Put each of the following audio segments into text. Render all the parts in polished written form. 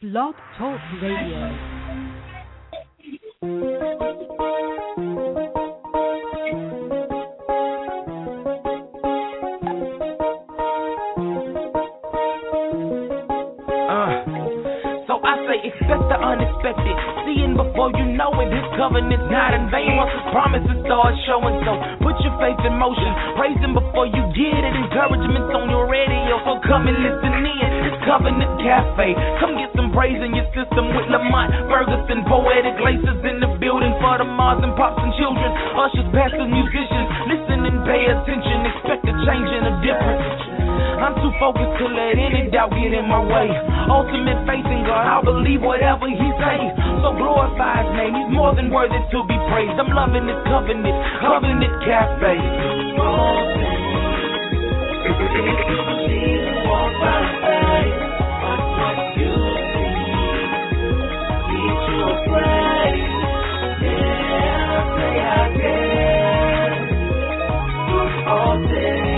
Blog Talk Radio. Expect the unexpected, seeing before you know it. His covenant's not in vain once his promises start showing. So put your faith in motion, praise him before you get it. Encouragement's on your radio, so come and listen in. It's Covenant Cafe. Come get some praise in your system with Lamont Ferguson. Poetic laces in the building for the moms and pops and children. Ushers, pastors, musicians, listen and pay attention. Expect a change and a difference. I'm too focused to let any doubt get in my way. Ultimate faith in God, I'll believe whatever He says. So glorify His name, He's more than worthy to be praised. I'm loving this covenant, Covenant Cafe. Walk by faith, but what you see, need your praise. Yeah, I say I can do all things.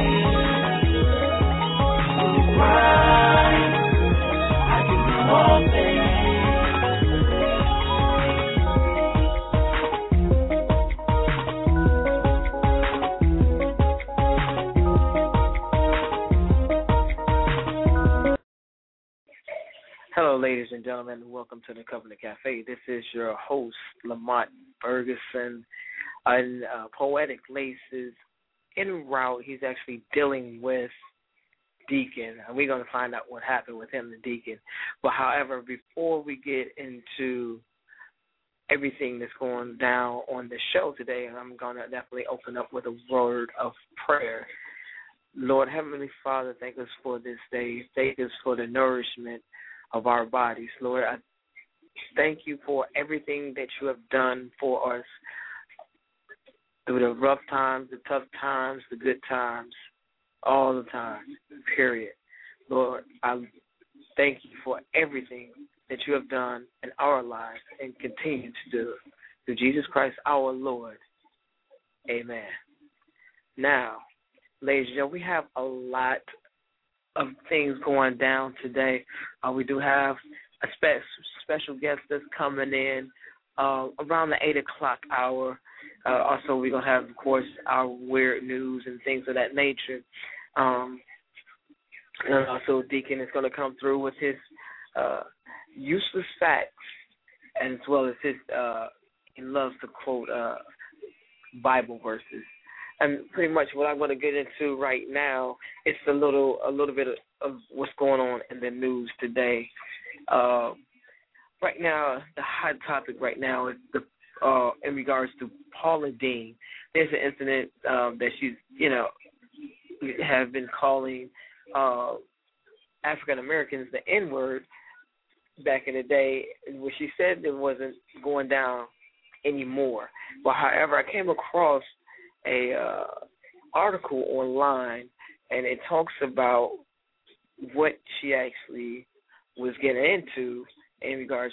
Hello, ladies and gentlemen. Welcome to the Covenant Cafe. This is your host, Lamont Ferguson, on Poetic Laces. En route, he's actually dealing with Deacon, and we're going to find out what happened with him and Deacon. But, however, before we get into everything that's going down on the show today, I'm going to definitely open up with a word of prayer. Lord, Heavenly Father, thank us for this day. Thank us for the nourishment of our bodies. Lord, I thank you for everything that you have done for us through the rough times, the tough times, the good times, all the time, period. Lord, I thank you for everything that you have done in our lives and continue to do. Through Jesus Christ, our Lord. Amen. Now, ladies and gentlemen, we have a lot of things going down today. We do have a special guest that's coming in around the 8 o'clock hour. Also, we're going to have, of course, our weird news and things of that nature. And also, Deacon is going to come through with his useless facts, as well as his, he loves to quote Bible verses. And pretty much what I'm going to get into right now is a little bit of what's going on in the news today. Right now, the hot topic right now is in regards to Paula Deen. There's an incident that she's, have been calling African Americans the N-word back in the day, where she said it wasn't going down anymore. But however, I came across a article online, and it talks about what she actually was getting into in regards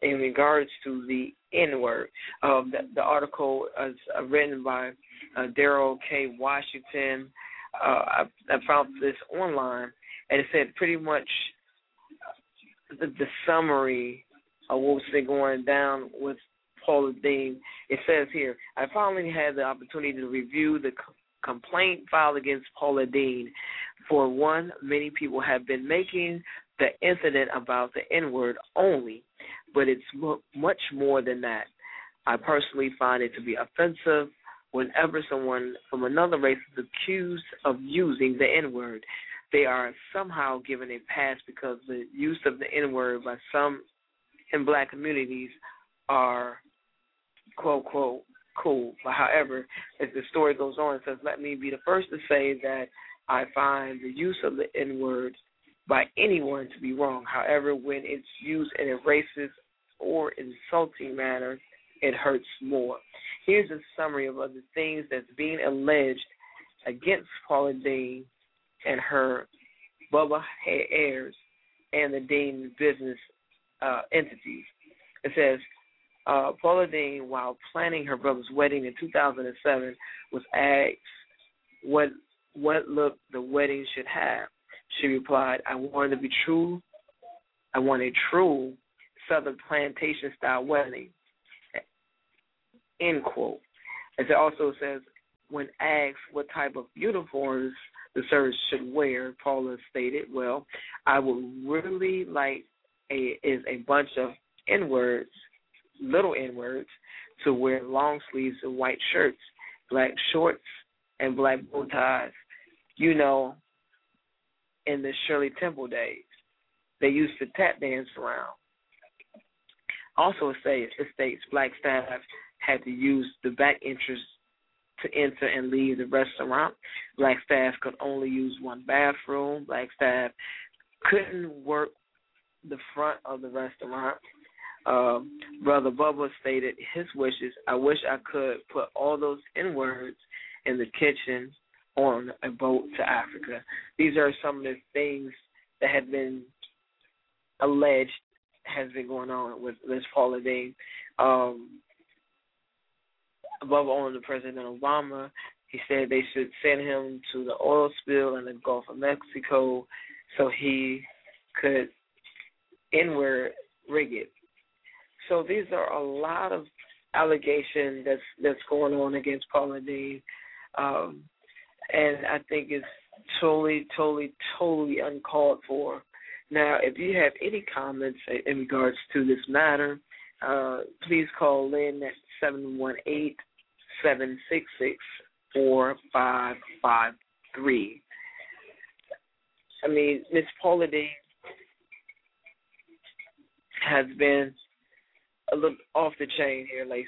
to the N-word. The article is written by Daryl K. Washington. I found this online, and it said pretty much the summary of what's been going down with Paula Deen. It says here, I finally had the opportunity to review the complaint filed against Paula Deen. For one, many people have been making the incident about the N-word only, but it's much more than that. I personally find it to be offensive whenever someone from another race is accused of using the N-word. They are somehow given a pass because the use of the N-word by some in black communities are quote, quote, cool. But however, as the story goes on, it says, let me be the first to say that I find the use of the N-word by anyone to be wrong. However, when it's used in a racist or insulting manner, it hurts more. Here's a summary of the things that's being alleged against Paula Deen and her Bubba heirs and the Deen business entities. It says, Paula Deen, while planning her brother's wedding in 2007, was asked what look the wedding should have. She replied, I want it to be true. I want a true Southern plantation style wedding. End quote. As it also says, when asked what type of uniforms the service should wear, Paula stated, "Well, I would really like a bunch of N-words, little N-words, to wear long sleeves and white shirts, black shorts, and black bow ties. You know, in the Shirley Temple days, they used to tap dance around." Also, it states black staff had to use the back entrance to enter and leave the restaurant. Black staff could only use one bathroom. Black staff couldn't work the front of the restaurant. Brother Bubba stated his wishes: "I wish I could put all those N-words in the kitchen on a boat to Africa." These are some of the things that had been alleged has been going on with Miss Paula Deen. Above all, the President Obama, he said they should send him to the oil spill in the Gulf of Mexico so he could N-word rig it. So these are a lot of allegations that's going on against Paula Deen, and I think it's totally uncalled for. Now, if you have any comments in regards to this matter, please call in at 718-766-4553. I mean, Miss Paula Deen has been a little off the chain here, Lacey.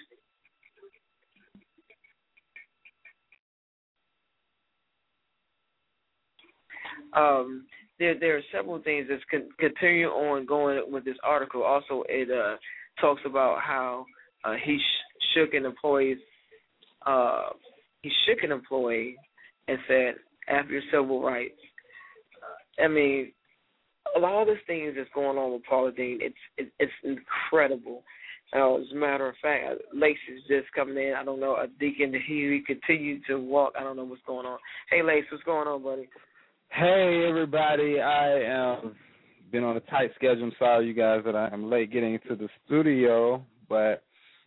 There are several things that continue on going with this article. Also, it talks about how he shook an employee. He shook an employee and said, "After your civil rights." I mean, a lot of these things that's going on with Paula Deen, it's incredible. As a matter of fact, Lacey's just coming in. I don't know, a deacon, he continued to walk. I don't know what's going on. Hey, Lace, what's going on, buddy? Hey, everybody. I am been on a tight schedule. I'm sorry, you guys, that I'm late getting into the studio, but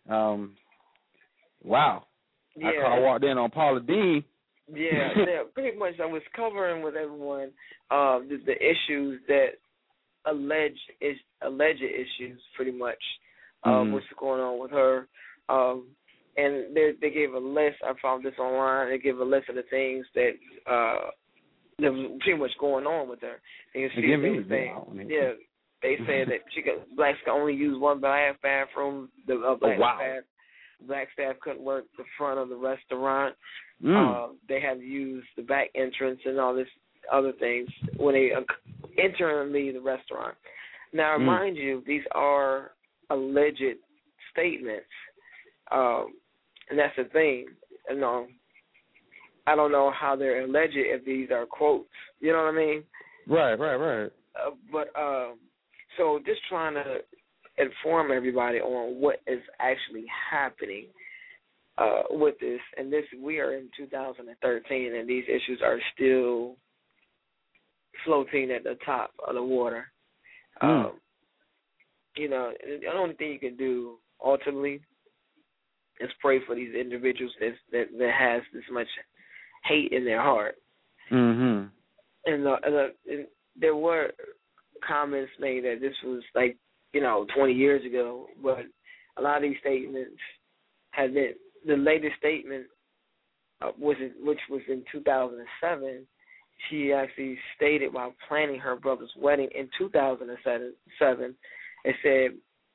wow. Yeah. I walked in on Paula Deen. Yeah, pretty much I was covering with everyone the issues that alleged issues, pretty much, what's going on with her. And they gave a list. I found this online. They gave a list of the things that was pretty much going on with her. And you see they said that blacks can only use one bathroom. Black staff couldn't work the front of the restaurant. They had to use the back entrance and all this other things when they enter and leave the restaurant. Now, mind you, these are alleged statements, and that's the thing. I don't know how they're alleged if these are quotes. You know what I mean? Right. So just trying to inform everybody on what is actually happening with this. And we are in 2013, and these issues are still floating at the top of the water. You know, the only thing you can do ultimately is pray for these individuals that has this much hate in their heart. And there were comments made that this was 20 years ago, but a lot of these statements have been. The latest statement, which was in 2007, she actually stated while planning her brother's wedding in 2007, it said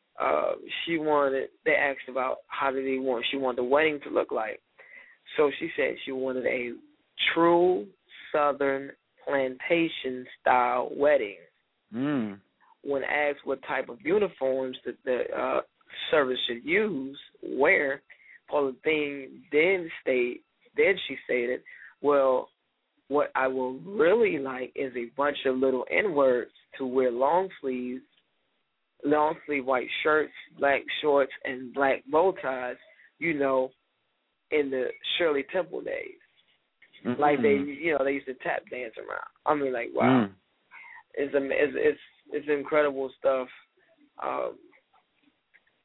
they asked about how did she wanted the wedding to look like. So she said she wanted a true Southern plantation style wedding. When asked what type of uniforms that the service should wear, Paula Deen she stated, "Well, what I will really like is a bunch of little N-words to wear long sleeve white shirts, black shorts, and black bow ties, in the Shirley Temple days." Like they used to tap dance around. I mean, wow. It's incredible stuff.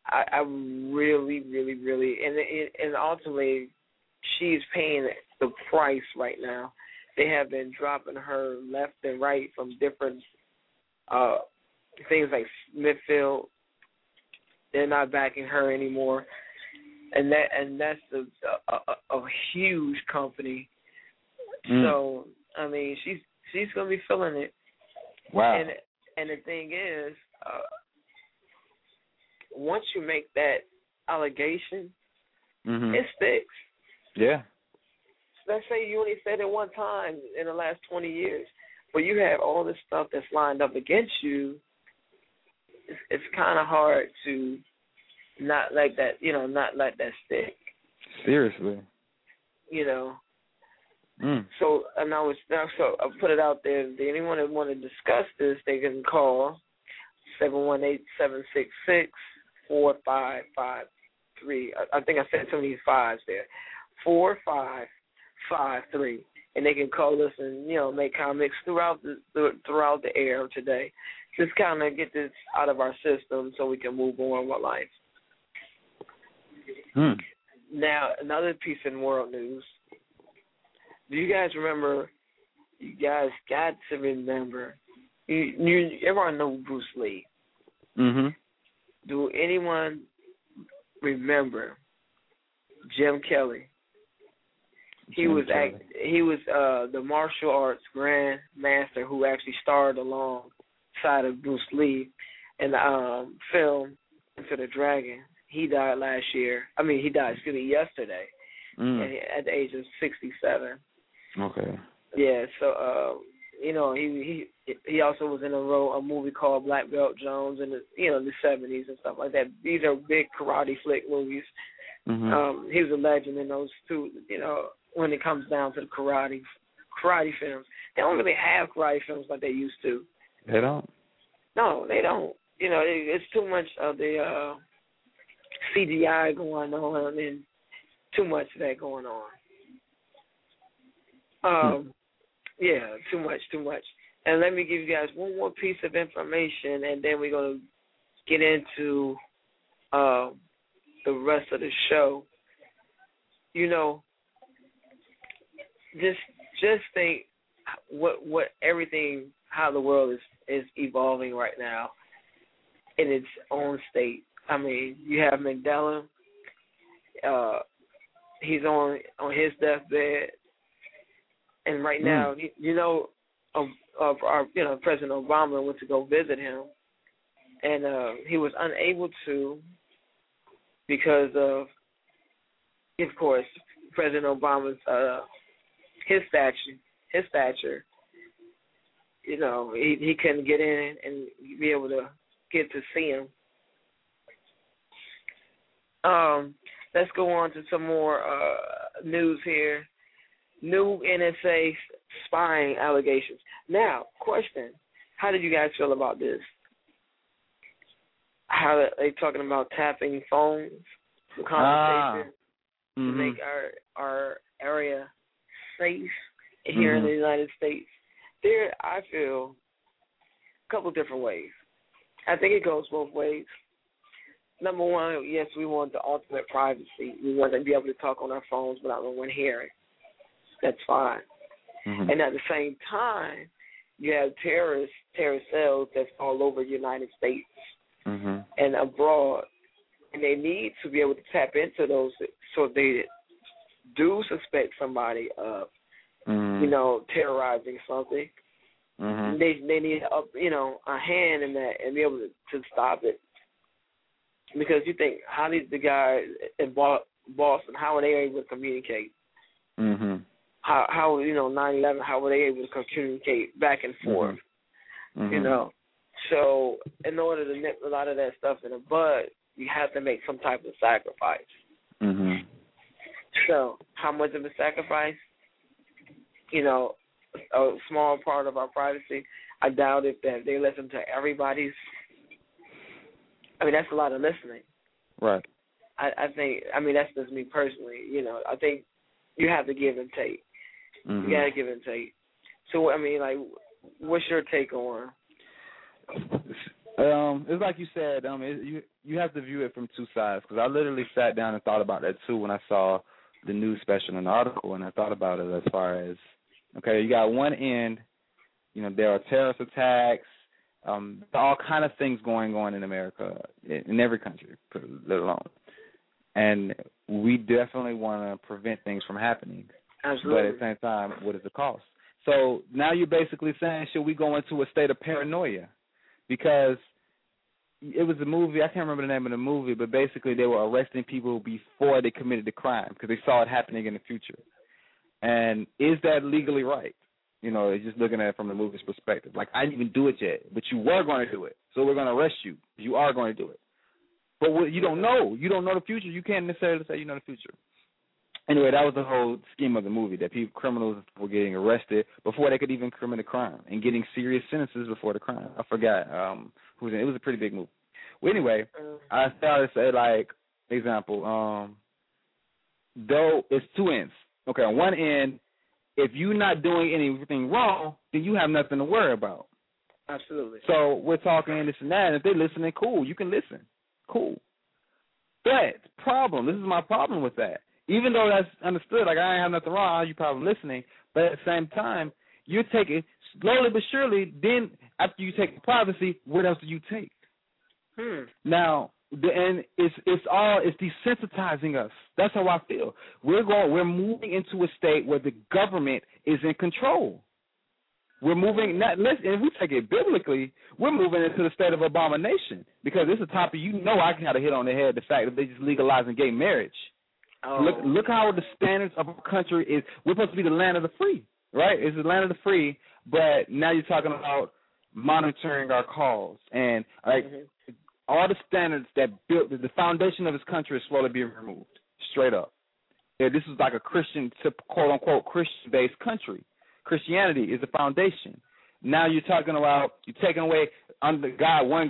I really, really, really, and ultimately, she's paying the price right now. They have been dropping her left and right from different things like Smithfield. They're not backing her anymore, and that's a huge company. So I mean, she's gonna be feeling it. Wow. And the thing is, once you make that allegation, it sticks. Yeah. Let's say you only said it one time in the last 20 years, but you have all this stuff that's lined up against you. It's kind of hard to not let that, not let that stick. Seriously. So I put it out there. Anyone that want to discuss this, they can call 718-766-4553. I think I said so many fives there. 4553, and they can call us and make comments throughout the air today. Just kind of get this out of our system so we can move on with life. Now, another piece in world news. Do you guys remember? You guys got to remember. Everyone know Bruce Lee. Do anyone remember Jim Kelly? He was the martial arts grand master who actually starred alongside of Bruce Lee in the film Enter the Dragon. He died yesterday at the age of 67. Okay. Yeah, so he also was in a movie called Black Belt Jones in the 70s and stuff like that. These are big karate flick movies. He was a legend in those two. When it comes down to the karate films, they don't really have karate films like they used to. They don't. No, they don't. It's too much of the CGI going on and too much of that going on. Yeah, too much. And let me give you guys one more piece of information, and then we're going to get into the rest of the show. Just think what everything, how the world is evolving right now in its own state. I mean, you have Mandela. He's on his deathbed, and right now, our President Obama went to go visit him, and he was unable to because of course, President Obama's his stature. He couldn't get in and be able to get to see him. Let's go on to some more news here. New NSA spying allegations. Now, question: how did you guys feel about this? How are they talking about tapping phones, conversations to make our area safe here in the United States? I feel a couple different ways. I think it goes both ways. Number one, yes, we want the ultimate privacy. We want to be able to talk on our phones without no one hearing. That's fine. And at the same time, you have terrorist cells that's all over the United States and abroad, and they need to be able to tap into those so they do suspect somebody of, terrorizing something. They need a hand in that and be able to stop it. Because you think, how did the guy in Boston, how are they able to communicate? How 9/11, how were they able to communicate back and forth? So in order to nip a lot of that stuff in the bud, you have to make some type of sacrifice. So how much of a sacrifice? A small part of our privacy. I doubt if that they listen to everybody's. I mean, that's a lot of listening. Right. I think, that's just me personally. I think you have to give and take. You got to give and take. So, what's your take on? It's like you said. You have to view it from two sides, because I literally sat down and thought about that too when I saw the news special and the article, and I thought about it as far as, okay, you got one end, there are terrorist attacks, all kind of things going on in America, in every country, let alone, and we definitely want to prevent things from happening. Absolutely. But at the same time, what is the cost? So now you're basically saying, should we go into a state of paranoia? Because it was a movie, I can't remember the name of the movie, but basically they were arresting people before they committed the crime because they saw it happening in the future. And is that legally right? It's just looking at it from the movie's perspective. Like, I didn't even do it yet, but you were going to do it, so we're going to arrest you. You are going to do it. But what, you don't know. You don't know the future. You can't necessarily say you know the future. Anyway, that was the whole scheme of the movie, that criminals were getting arrested before they could even commit a crime and getting serious sentences before the crime. I forgot who was in it. It was a pretty big movie. Well, anyway, I started to say, like, example, though it's two ends. Okay, on one end, if you're not doing anything wrong, then you have nothing to worry about. Absolutely. So we're talking this and that, and if they're listening, cool, you can listen. Cool. But this is my problem with that. Even though that's understood, like, I ain't have nothing wrong, you probably listening, but at the same time, you're taking, slowly but surely, then after you take the privacy, what else do you take? Now, and it's desensitizing us. That's how I feel. We're moving into a state where the government is in control. We're moving, if we take it biblically, we're moving into the state of abomination, because it's a topic, I can have a hit on the head, the fact that they just legalizing gay marriage. Oh. Look how the standards of our country is. We're supposed to be the land of the free, right? It's the land of the free, but now you're talking about monitoring our calls, and all the standards that built the foundation of this country is slowly being removed, straight up. Yeah, this is like a Christian, quote unquote, Christian-based country. Christianity is the foundation. Now you're talking about you're taking away under God we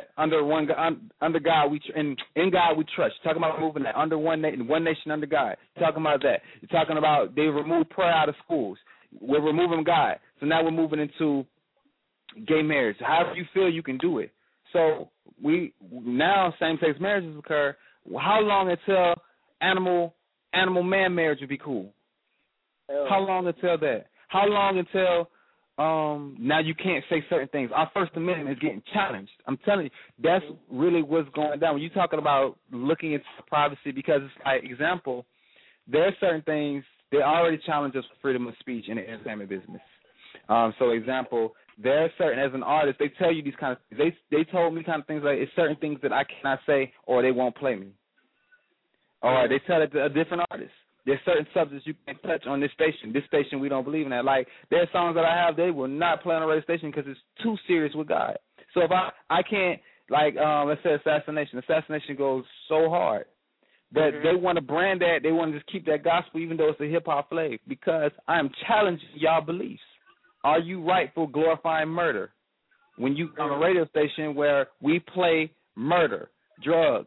trust. You're talking about moving that under one nation under God. You're talking about that. You're talking about they removed prayer out of schools. We're removing God. So now we're moving into gay marriage. However you feel, you can do it. So now same-sex marriages occur. How long until animal-man marriage would be cool? How long until that? How long until now you can't say certain things? Our First Amendment is getting challenged. I'm telling you, that's really what's going down. When you're talking about looking into privacy, because it's like, example, there are certain things, they already challenge us for freedom of speech in the entertainment business. So, example, there are certain, as an artist, they tell you these kind of things. They told me kind of things like, it's certain things that I cannot say or they won't play me. Or they tell it to a different artist. There's certain subjects you can't touch on this station. This station, we don't believe in that. Like, there's songs that I have, they will not play on a radio station because it's too serious with God. So if I can't, like, let's say Assassination. Assassination goes so hard. But they want to brand that. They want to just keep that gospel even though it's a hip-hop flag, because I am challenging y'all beliefs. Are you right for glorifying murder when you on a radio station where we play murder, drugs,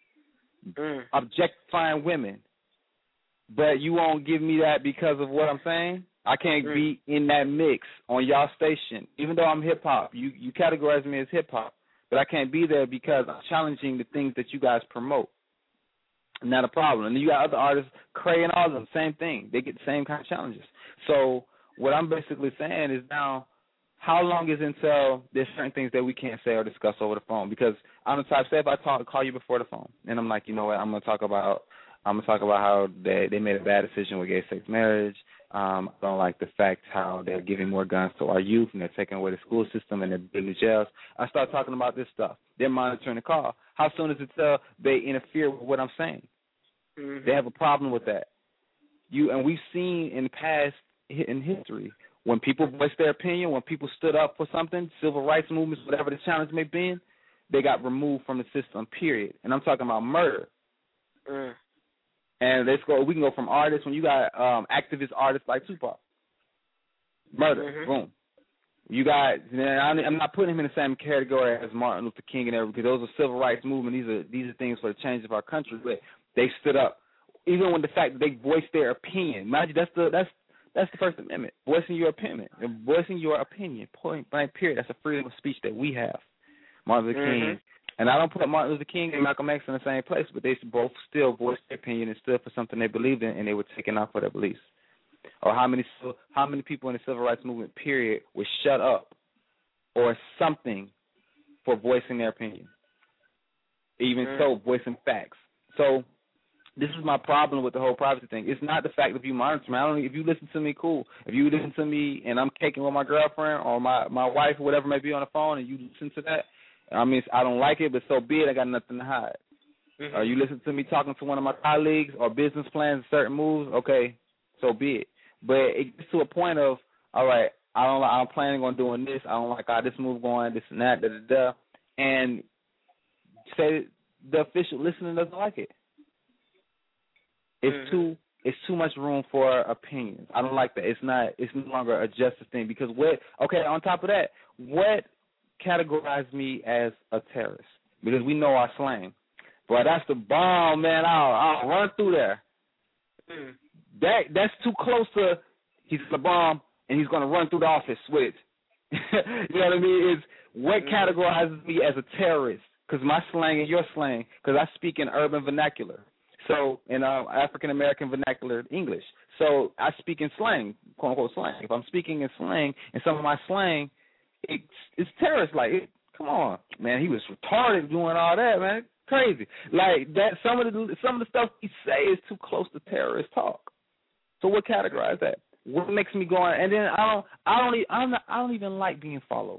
objectifying women? But you won't give me that because of what I'm saying? I can't be in that mix on y'all station. Even though I'm hip-hop, you categorize me as hip-hop, but I can't be there because I'm challenging the things that you guys promote. Not a problem. And then you got other artists, Cray and all of them, same thing. They get the same kind of challenges. So what I'm basically saying is now, how long is until there's certain things that we can't say or discuss over the phone? Because I'm the type, say if I call you before the phone, and I'm like, you know what, I'm going to talk about how they made a bad decision with gay-sex marriage. I don't like the fact how they're giving more guns to our youth and they're taking away the school system and they're building jails. I start talking about this stuff. They're monitoring the call. How soon is it till they interfere with what I'm saying? They have a problem with that. And we've seen in the past, in history, when people voiced their opinion, when people stood up for something, civil rights movements, whatever the challenge may be, they got removed from the system, period. And I'm talking about murder. And we can go from artists, when you got activist artists like Tupac. Murder, boom. You got, I'm not putting him in the same category as Martin Luther King and everything, because those are civil rights movement. These are things for the change of our country. But they stood up, even when the fact that they voiced their opinion. Imagine that's the First Amendment, voicing your opinion, point blank, period. That's a freedom of speech that we have. Martin Luther King. And I don't put Martin Luther King and Malcolm X in the same place, but they both still voiced their opinion and stood for something they believed in, and they were taken off for their beliefs. Or how many people in the civil rights movement, period, were shut up or something for voicing their opinion. Even so, voicing facts. So this is my problem with the whole privacy thing. It's not the fact that you monitor me. If you listen to me, cool. If you listen to me and I'm caking with my girlfriend or my wife or whatever may be on the phone and you listen to that, I mean, I don't like it, but so be it. I got nothing to hide. Or you listen to me talking to one of my colleagues or business plans, certain moves, okay, so be it. But it gets to a point of, all right, I'm planning on doing this. I don't like how this move going, this and that, da-da-da. And say the official listener doesn't like it. It's too much room for opinions. I don't like that. It's no longer a justice thing because on top of that, what categorized me as a terrorist? Because we know our slang. But that's the bomb, man. I'll run through there. That's too close to he's the bomb and he's gonna run through the office with it. You know what I mean? It's what categorizes me as a terrorist. Because my slang and your slang, because I speak in urban vernacular. So, in African-American vernacular English. So, I speak in slang, quote-unquote slang. If I'm speaking in slang, and some of my slang, it's terrorist-like. Come on, man, he was retarded doing all that, man. Crazy. Like, that. Some of the stuff he say is too close to terrorist talk. So, what categorizes that? What makes me go on? And then I don't even like being followed.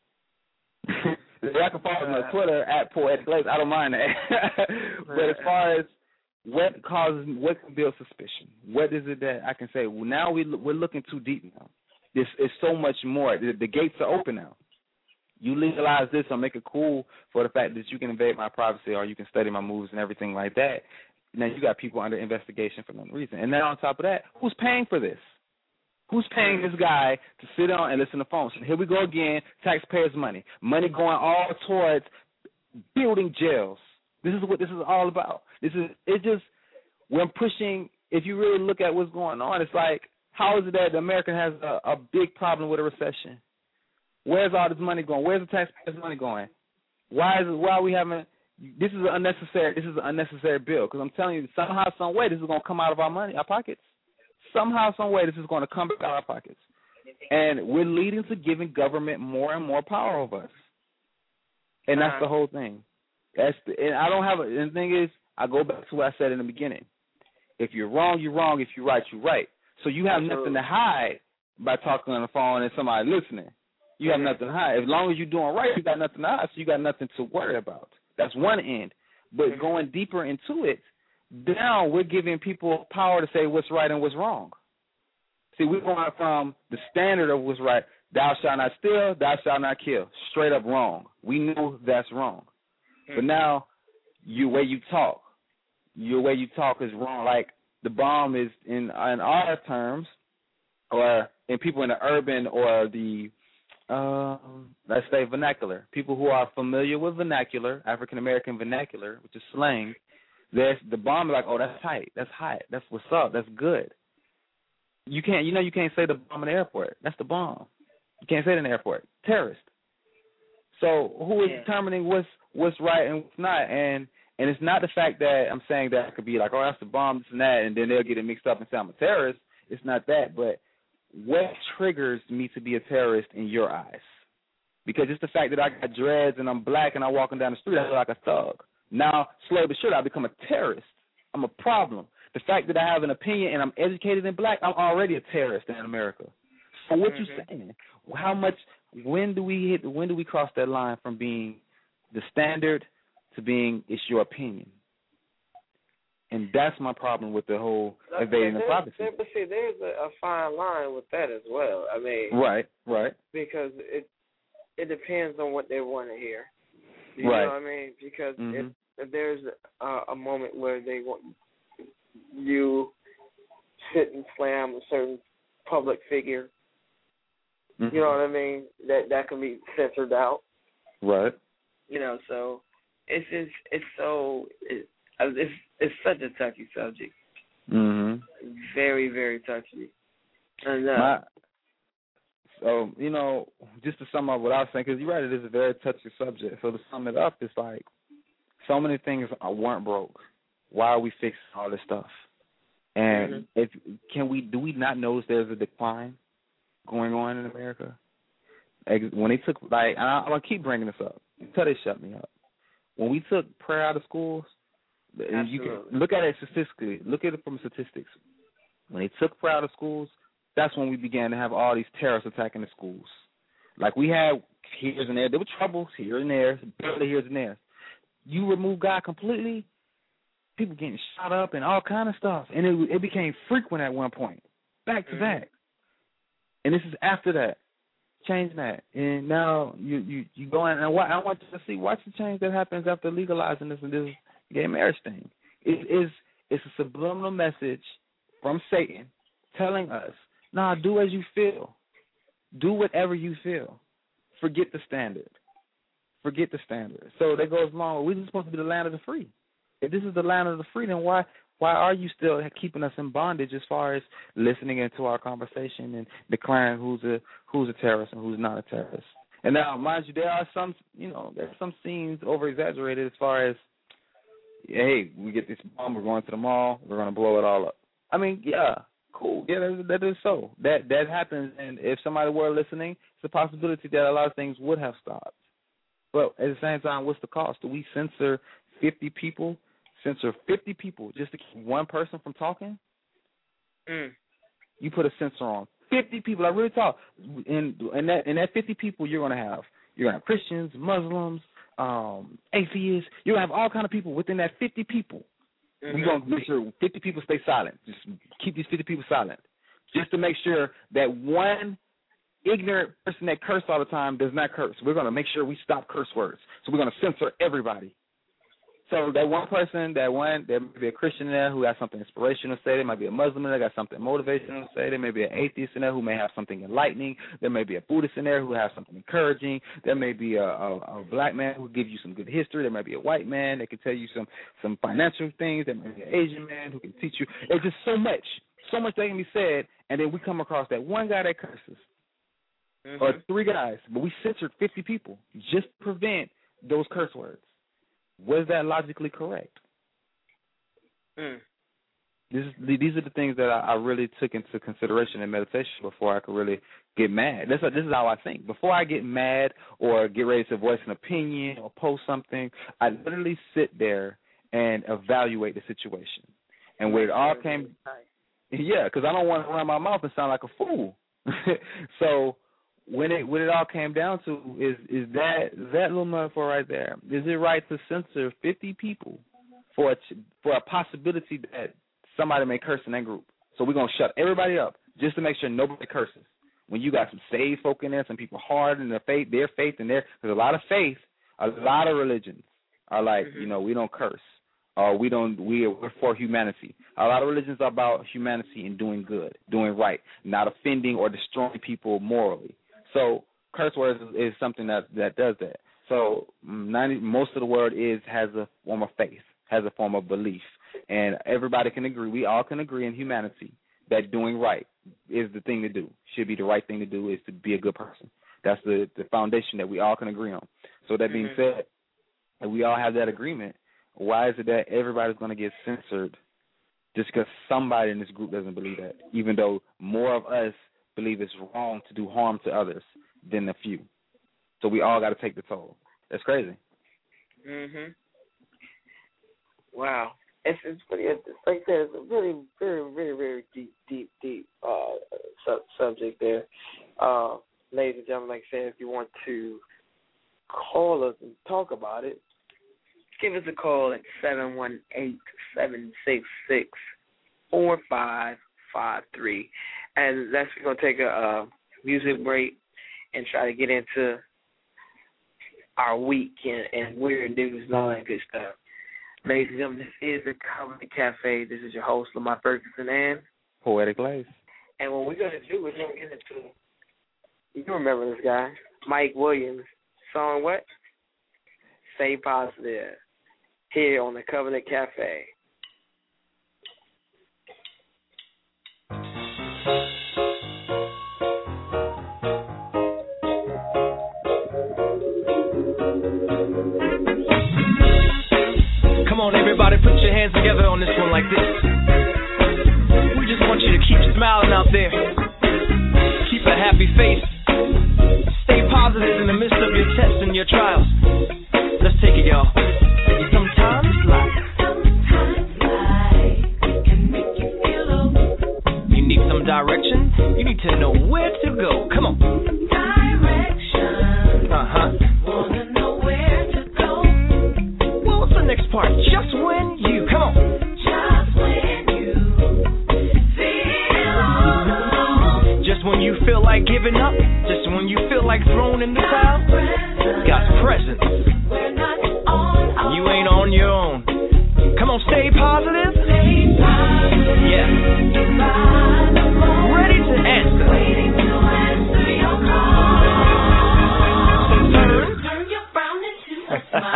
I can follow me on Twitter at Poetic Lace. I don't mind that. But as far as what can build suspicion, what is it that I can say? Well, now we're looking too deep now. This is so much more. The gates are open now. You legalize this or make it cool for the fact that you can invade my privacy or you can study my moves and everything like that. Now you got people under investigation for no reason. And then on top of that, who's paying for this? Who's paying this guy to sit on and listen to phones? So here we go again, taxpayers' money. Money going all towards building jails. This is what this is all about. When pushing, if you really look at what's going on, it's like, how is it that America has a big problem with a recession? Where's all this money going? Where's the taxpayers' money going? Why are we having, this is an unnecessary bill, because I'm telling you, somehow, some way, this is going to come out of our pockets. Somehow, some way, this is going to come back out of our pockets. And we're leading to giving government more and more power over us. And that's the whole thing. And the thing is, I go back to what I said in the beginning. If you're wrong, you're wrong. If you're right, you're right. So you have nothing to hide by talking on the phone and somebody listening. You have nothing to hide. As long as you're doing right, you got nothing to hide, so you got nothing to worry about. That's one end. But going deeper into it, now we're giving people power to say what's right and what's wrong. See, we're going from the standard of what's right, thou shalt not steal, thou shalt not kill, straight up wrong. We know that's wrong. But now your way you talk is wrong. Like the bomb is in our terms, or in people in the urban or the, let's say vernacular, people who are familiar with vernacular, African-American vernacular, which is slang, the bomb is like, oh, that's tight, that's hot, that's what's up, that's good. You can't say the bomb in the airport. That's the bomb. You can't say it in the airport. Terrorist. So who is determining what's right and what's not? And it's not the fact that I'm saying that it could be like, oh, that's the bomb, this and that, and then they'll get it mixed up and say I'm a terrorist. It's not that, but what triggers me to be a terrorist in your eyes? Because it's the fact that I got dreads and I'm black and I'm walking down the street, I look like a thug. Now, slowly but surely, I become a terrorist. I'm a problem. The fact that I have an opinion and I'm educated in black, I'm already a terrorist in America. So what you saying? How much? When do we cross that line from being the standard to being it's your opinion? And that's my problem with the whole evading the privacy. But see, there's a fine line with that as well. I mean, right. Because it depends on what they want to hear. You know what I mean? Because if there's a moment where they want you sit and slam a certain public figure, you know what I mean? That can be censored out. Right. You know, so it's such a touchy subject. Mm-hmm. Very, very touchy. And So, just to sum up what I was saying, because you're right, it is a very touchy subject. So to sum it up, it's like so many things weren't broke. Why are we fixing all this stuff? And do we not notice there's a decline going on in America? When they took, and I'm going to keep bringing this up until they shut me up. When we took prayer out of schools, you can look at it statistically. Look at it from statistics. When they took prayer out of schools, that's when we began to have all these terrorists attacking the schools. Like we had here and there. There were troubles here and there, barely here and there. You remove God completely, people getting shot up and all kind of stuff. And it became frequent at one point, back to back. And this is after that. Change that. And now you go in, and I want you to watch the change that happens after legalizing this gay marriage thing. It's a subliminal message from Satan telling us, nah, do as you feel. Do whatever you feel. Forget the standard. So that goes along. We're just supposed to be the land of the free. If this is the land of the free, then why are you still keeping us in bondage as far as listening into our conversation and declaring who's a terrorist and who's not a terrorist? And now, mind you, there are some scenes over exaggerated as far as, hey, we get this bomb, we're going to the mall, we're going to blow it all up. I mean, yeah, cool. Yeah, that is so. That happens, and if somebody were listening, it's a possibility that a lot of things would have stopped. But at the same time, what's the cost? Do we censor 50 people? Censor 50 people just to keep one person from talking? You put a censor on 50 people. I really talk. In that 50 people, you're gonna have Christians, Muslims, atheists. You're gonna have all kind of people within that 50 people. We're gonna make sure 50 people stay silent. Just keep these 50 people silent, just to make sure that one ignorant person that curse all the time does not curse. We're gonna make sure we stop curse words. So we're gonna censor everybody. So that one person, there might be a Christian in there who has something inspirational to say. There might be a Muslim in there who got something motivational to say. There may be an atheist in there who may have something enlightening. There may be a Buddhist in there who has something encouraging. There may be a black man who gives you some good history. There may be a white man that can tell you some financial things. There may be an Asian man who can teach you. It's just so much that can be said, and then we come across that one guy that curses, or 3 guys, but we censored 50 people just to prevent those curse words. Was that logically correct? These are the things that I really took into consideration in meditation before I could really get mad. This is how I think. Before I get mad or get ready to voice an opinion or post something, I literally sit there and evaluate the situation. And where it all came, because I don't want to run my mouth and sound like a fool. So when it all came down to is that little metaphor right there, is it right to censor 50 people for a possibility that somebody may curse in that group? So we're going to shut everybody up just to make sure nobody curses. When you got some saved folk in there, some people hard in their faith in there, because a lot of religions are like, we don't curse. We're for humanity. A lot of religions are about humanity and doing good, doing right, not offending or destroying people morally. So curse words is something that does that. So most of the world has a form of faith, has a form of belief, and everybody can agree. We all can agree in humanity that doing right is the thing to do. Should be the right thing to do is to be a good person. That's the foundation that we all can agree on. So that being said, if we all have that agreement, why is it that everybody's going to get censored just because somebody in this group doesn't believe that, even though more of us believe it's wrong to do harm to others than a few? So we all got to take the toll. That's crazy. Wow. It's pretty, it's like there's a really very, very, very deep subject there. Ladies and gentlemen, like I said, if you want to call us and talk about it, give us a call at 718-766-4553. And we're going to take a music break and try to get into our week and weird news and all that good stuff. Ladies and gentlemen, this is the Covenant Cafe. This is your host, Lamar Ferguson and Poetic Lace. And what we're going to do is we're going to get into, you remember this guy, Mike Williams, song what? Stay Positive, here on the Covenant Cafe. Come on, everybody, put your hands together on this one like this. We just want you to keep smiling out there. Keep a happy face. Stay positive in the midst of your tests and your trials. Let's take it, y'all. Sometimes life can make you feel low. You need some direction. You need to know where to go. Come on. Direction. Wanna know where to go. Well, what's the next part? Just when you. Come on. Just when you feel alone. Just when you feel like giving up. Just when you feel like thrown in the towel. God's presence. We're not on. You ain't on your own. Come on, stay positive. Stay positive. Yeah. Ready to answer. Waiting to answer your call. So turn your frown into a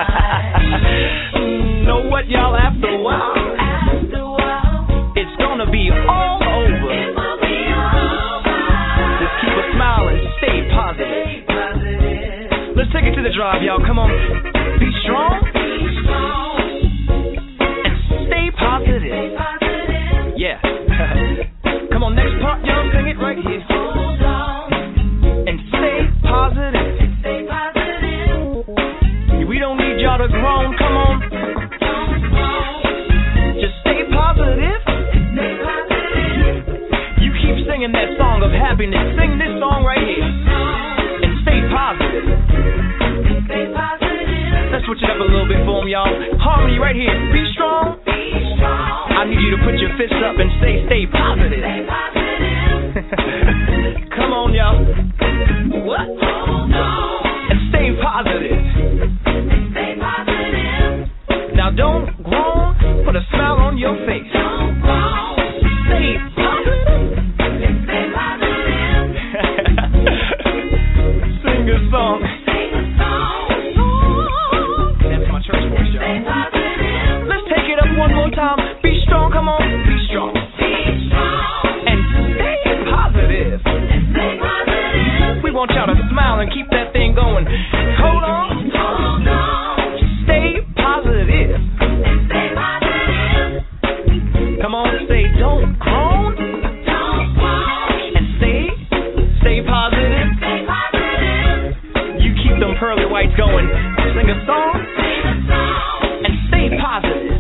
smile. Know what, y'all? After a while, it's gonna be all over. Just keep a smile and stay positive. Let's take it to the drive, y'all. Come on. Be strong. And stay positive. Yeah. Come on, next part, y'all. Sing it right here. Hold on. And stay positive. Stay positive. We don't need y'all to groan. Come on. Just stay positive. Stay positive. You keep singing that song of happiness. Sing this song right here. And stay positive. Stay positive. Let's switch it up a little bit for them, y'all. Harmony right here. Be strong. Be strong. I need you to put your fists up and say, stay positive. Stay positive. Come on, y'all. What? Hold on. And stay positive. Stay positive. Now don't groan. Put a smile on your face. Don't groan. Stay positive. Stay positive. Sing a song. Sing a song. That's my church voice, y'all. Stay positive. Let's take it up one more time. Be strong, come on. Be strong. Be strong. And stay positive. And stay positive. We want y'all to smile and keep that thing going. Hold on. Hold on. Stay positive. And stay positive. Come on, say don't groan. Don't groan. And stay positive. Stay positive. You keep them pearly whites going. Sing a song. Sing a song. And stay positive.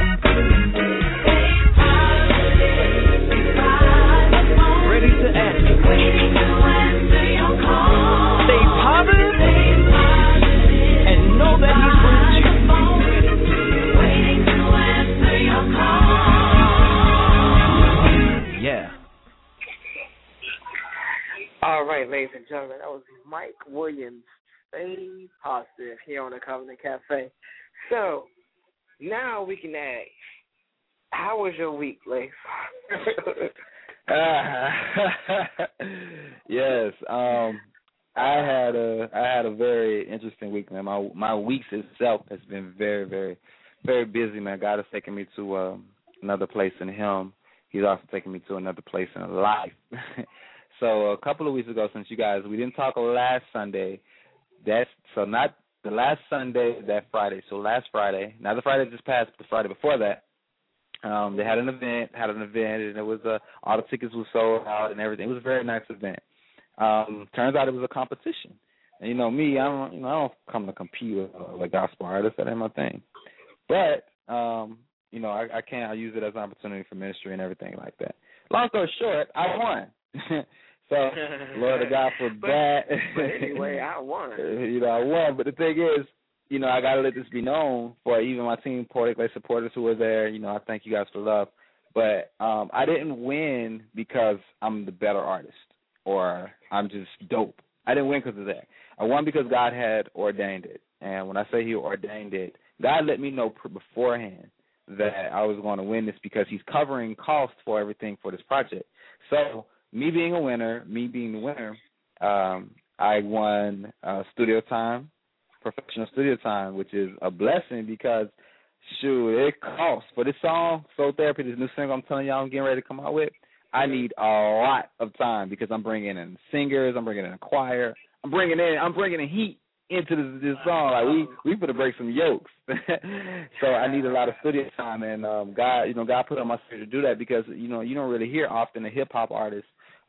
Ready to answer. Waiting to answer your call. Stay positive. Stay positive. And know that he's with you. Waiting to answer your call. Yeah. All right, ladies and gentlemen, that was Mike Williams. Stay positive here on the Covenant Cafe. So now we can ask, how was your week, Leif? Yes. I had a very interesting week, man. My weeks itself has been very, very, very busy, man. God has taken me to another place in Him. He's also taken me to another place in life. So a couple of weeks ago, since you guys, we didn't talk last Sunday. Not the last Sunday, that Friday. So last Friday, not the Friday just passed, but the Friday before that, they had an event, and it was all the tickets were sold out and everything. It was a very nice event. Turns out it was a competition. And you know me, I don't come to compete with like gospel artists. That ain't my thing. But I use it as an opportunity for ministry and everything like that. Long story short, I won. So, Lord of God for that. But anyway, I won. I won. But the thing is, I got to let this be known for even my team, Poetic Lake supporters who were there. I thank you guys for love. But I didn't win because I'm the better artist or I'm just dope. I didn't win because of that. I won because God had ordained it. And when I say He ordained it, God let me know beforehand that I was going to win this because He's covering costs for everything for this project. So, me being the winner, I won studio time, professional studio time, which is a blessing because, it costs. For this song, Soul Therapy, this new single I'm telling y'all I'm getting ready to come out with, I need a lot of time because I'm bringing in singers, I'm bringing in a choir, I'm bringing in heat, into this song. Like we finna break some yokes. So I need a lot of studio time, and God put on my spirit to do that because you don't really hear often a hip hop artist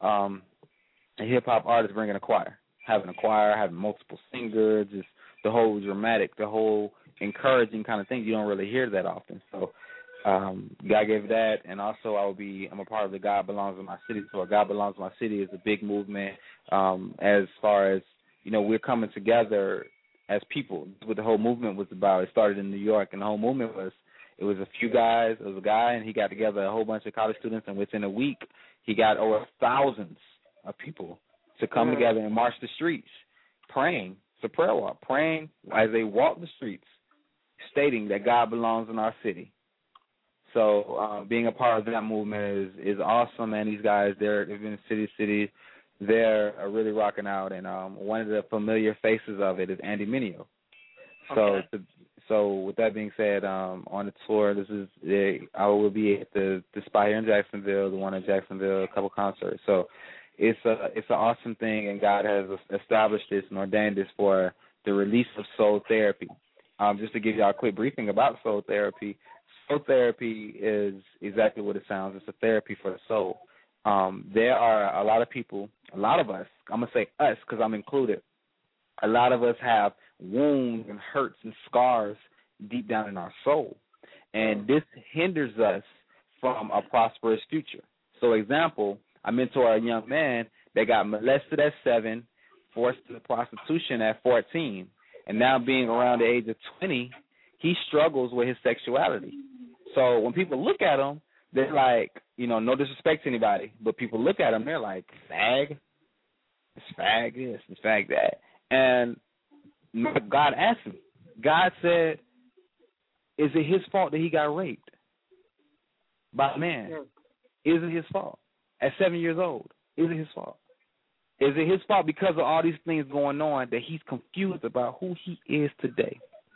bringing a choir, having multiple singers, just the whole dramatic, the whole encouraging kind of thing. You don't really hear that often. So God gave that, and also I'm a part of the God Belongs in My City. So God Belongs in My City is a big movement as far as, we're coming together as people. What the whole movement was about. It started in New York, and the whole movement was a few guys. It was a guy, and he got together a whole bunch of college students, and within a week, he got over thousands of people to come together and march the streets, praying. It's a prayer walk, praying as they walk the streets, stating that God belongs in our city. So being a part of that movement is awesome, and these guys, they've been city to city. They're really rocking out, and one of the familiar faces of it is Andy Mineo. Okay. So with that being said, on the tour, I will be at the spot here in Jacksonville, the one in Jacksonville, a couple concerts. So it's an awesome thing, and God has established this and ordained this for the release of soul therapy. Just to give y'all a quick briefing about soul therapy. Soul therapy is exactly what it sounds. It's a therapy for the soul. There are a lot of people, a lot of us, I'm going to say us because I'm included, a lot of us have wounds and hurts and scars deep down in our soul. And this hinders us from a prosperous future. So, example, I mentor a young man that got molested at 7, forced to prostitution at 14, and now being around the age of 20, he struggles with his sexuality. So when people look at him, they're like, no disrespect to anybody, but people look at him, they're like, fag? It's fag this, it's fag that. And God asked him. God said, is it his fault that he got raped by a man? Is it his fault? At 7 years old, is it his fault? Is it his fault because of all these things going on that he's confused about who he is today?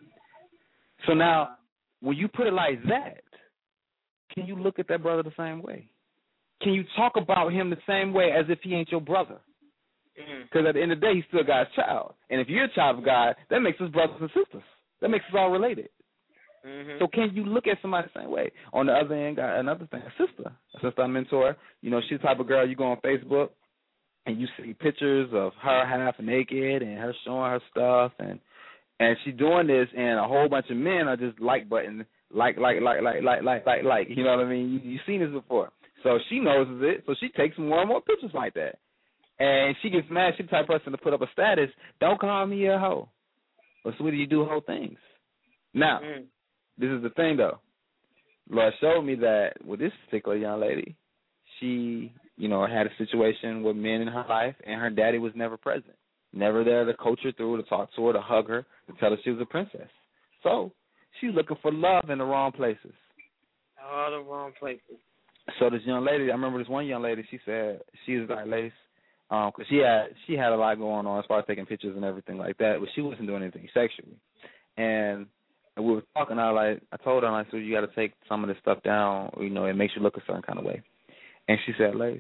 So now, when you put it like that, can you look at that brother the same way? Can you talk about him the same way as if he ain't your brother? Because at the end of the day, he's still God's child. And if you're a child of God, that makes us brothers and sisters. That makes us all related. So can you look at somebody the same way? On the other end, got another thing, a sister I mentor. She's the type of girl you go on Facebook and you see pictures of her half naked and her showing her stuff, and she's doing this, and a whole bunch of men are just like button, like. You know what I mean? You've seen this before. So she knows it, so she takes more and more pictures like that. And she gets mad. She's the type of person to put up a status, don't call me a hoe. But sweetie, you do whole things. Now, this is the thing, though. Lord showed me that with this particular young lady, she, had a situation with men in her life, and her daddy was never present. Never there to coach her through, to talk to her, to hug her, to tell her she was a princess. So she's looking for love in the wrong places. All the wrong places. So this young lady, I remember this one young lady, she said, she was like, Lace, because she had a lot going on as far as taking pictures and everything like that, but she wasn't doing anything sexually. And we were talking, I told her, so you got to take some of this stuff down, it makes you look a certain kind of way. And she said, Lace,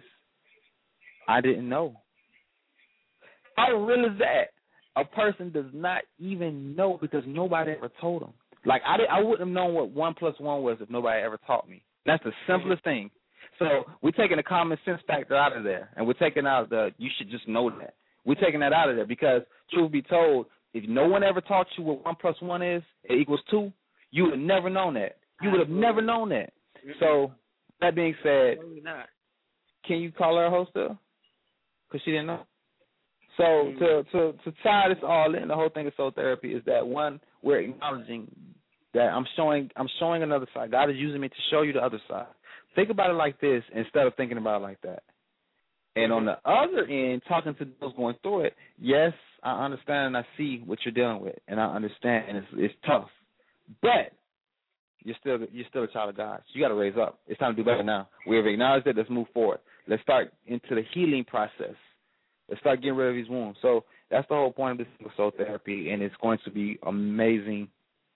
I didn't know. How real is that? A person does not even know because nobody ever told them. Like, I wouldn't have known what 1 + 1 was if nobody ever taught me. That's the simplest thing. So we're taking the common sense factor out of there, and we're taking out you should just know that. We're taking that out of there because, truth be told, if no one ever taught you what 1 + 1 is, it equals 2, you would have never known that. You would have never known that. So, that being said, can you call her a hoe still? Because she didn't know. So to tie this all in, the whole thing of soul therapy is that, one, we're acknowledging that I'm showing another side. God is using me to show you the other side. Think about it like this instead of thinking about it like that. And on the other end, talking to those going through it, yes, I understand and I see what you're dealing with, and I understand, and it's tough. But you're still a child of God. So you got to raise up. It's time to do better now. We have acknowledged it. Let's move forward. Let's start into the healing process. Let's start getting rid of these wounds. So that's the whole point of this soul therapy, and it's going to be amazing.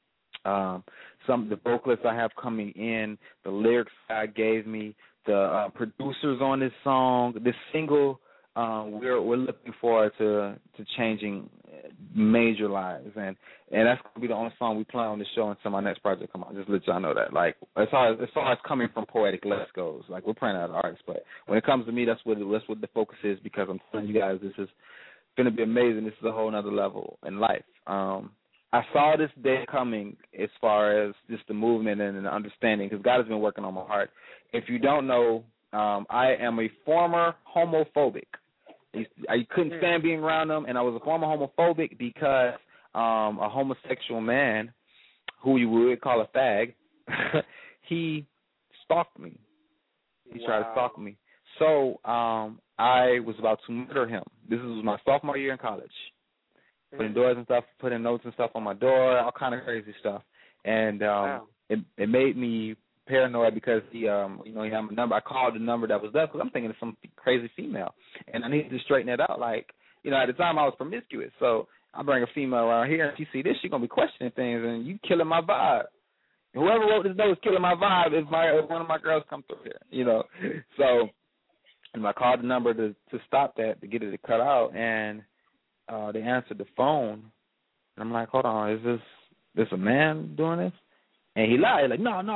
Some of the vocalists I have coming in, the lyrics God gave me, the producers on this song, this single we're looking forward to changing major lives, and that's gonna be the only song we play on the show until my next project come out. Just let y'all know that. Like as far as coming from Poetic Let's goes, like we're praying out artists, but when it comes to me, that's what the focus is, because I'm telling you guys, this is gonna be amazing. This is a whole nother level in life. I saw this day coming as far as just the movement and the understanding, because God has been working on my heart. If you don't know, I am a former homophobic. I couldn't stand being around them, and I was a former homophobic because a homosexual man, who you would call a fag, he stalked me. He tried to stalk me. So I was about to murder him. This was my sophomore year in college. Putting doors and stuff, putting notes and stuff on my door, all kind of crazy stuff. And it made me paranoid because he had my number. I called the number that was left because I'm thinking it's some crazy female, and I needed to straighten it out. Like, at the time I was promiscuous, so I bring a female around here, and she see this, she gonna be questioning things, and you killing my vibe. Whoever wrote this note is killing my vibe if one of my girls come through here, So, and I called the number to stop that, to get it to cut out, and they answered the phone, and I'm like, hold on, is this a man doing this? And he lied, like, no. And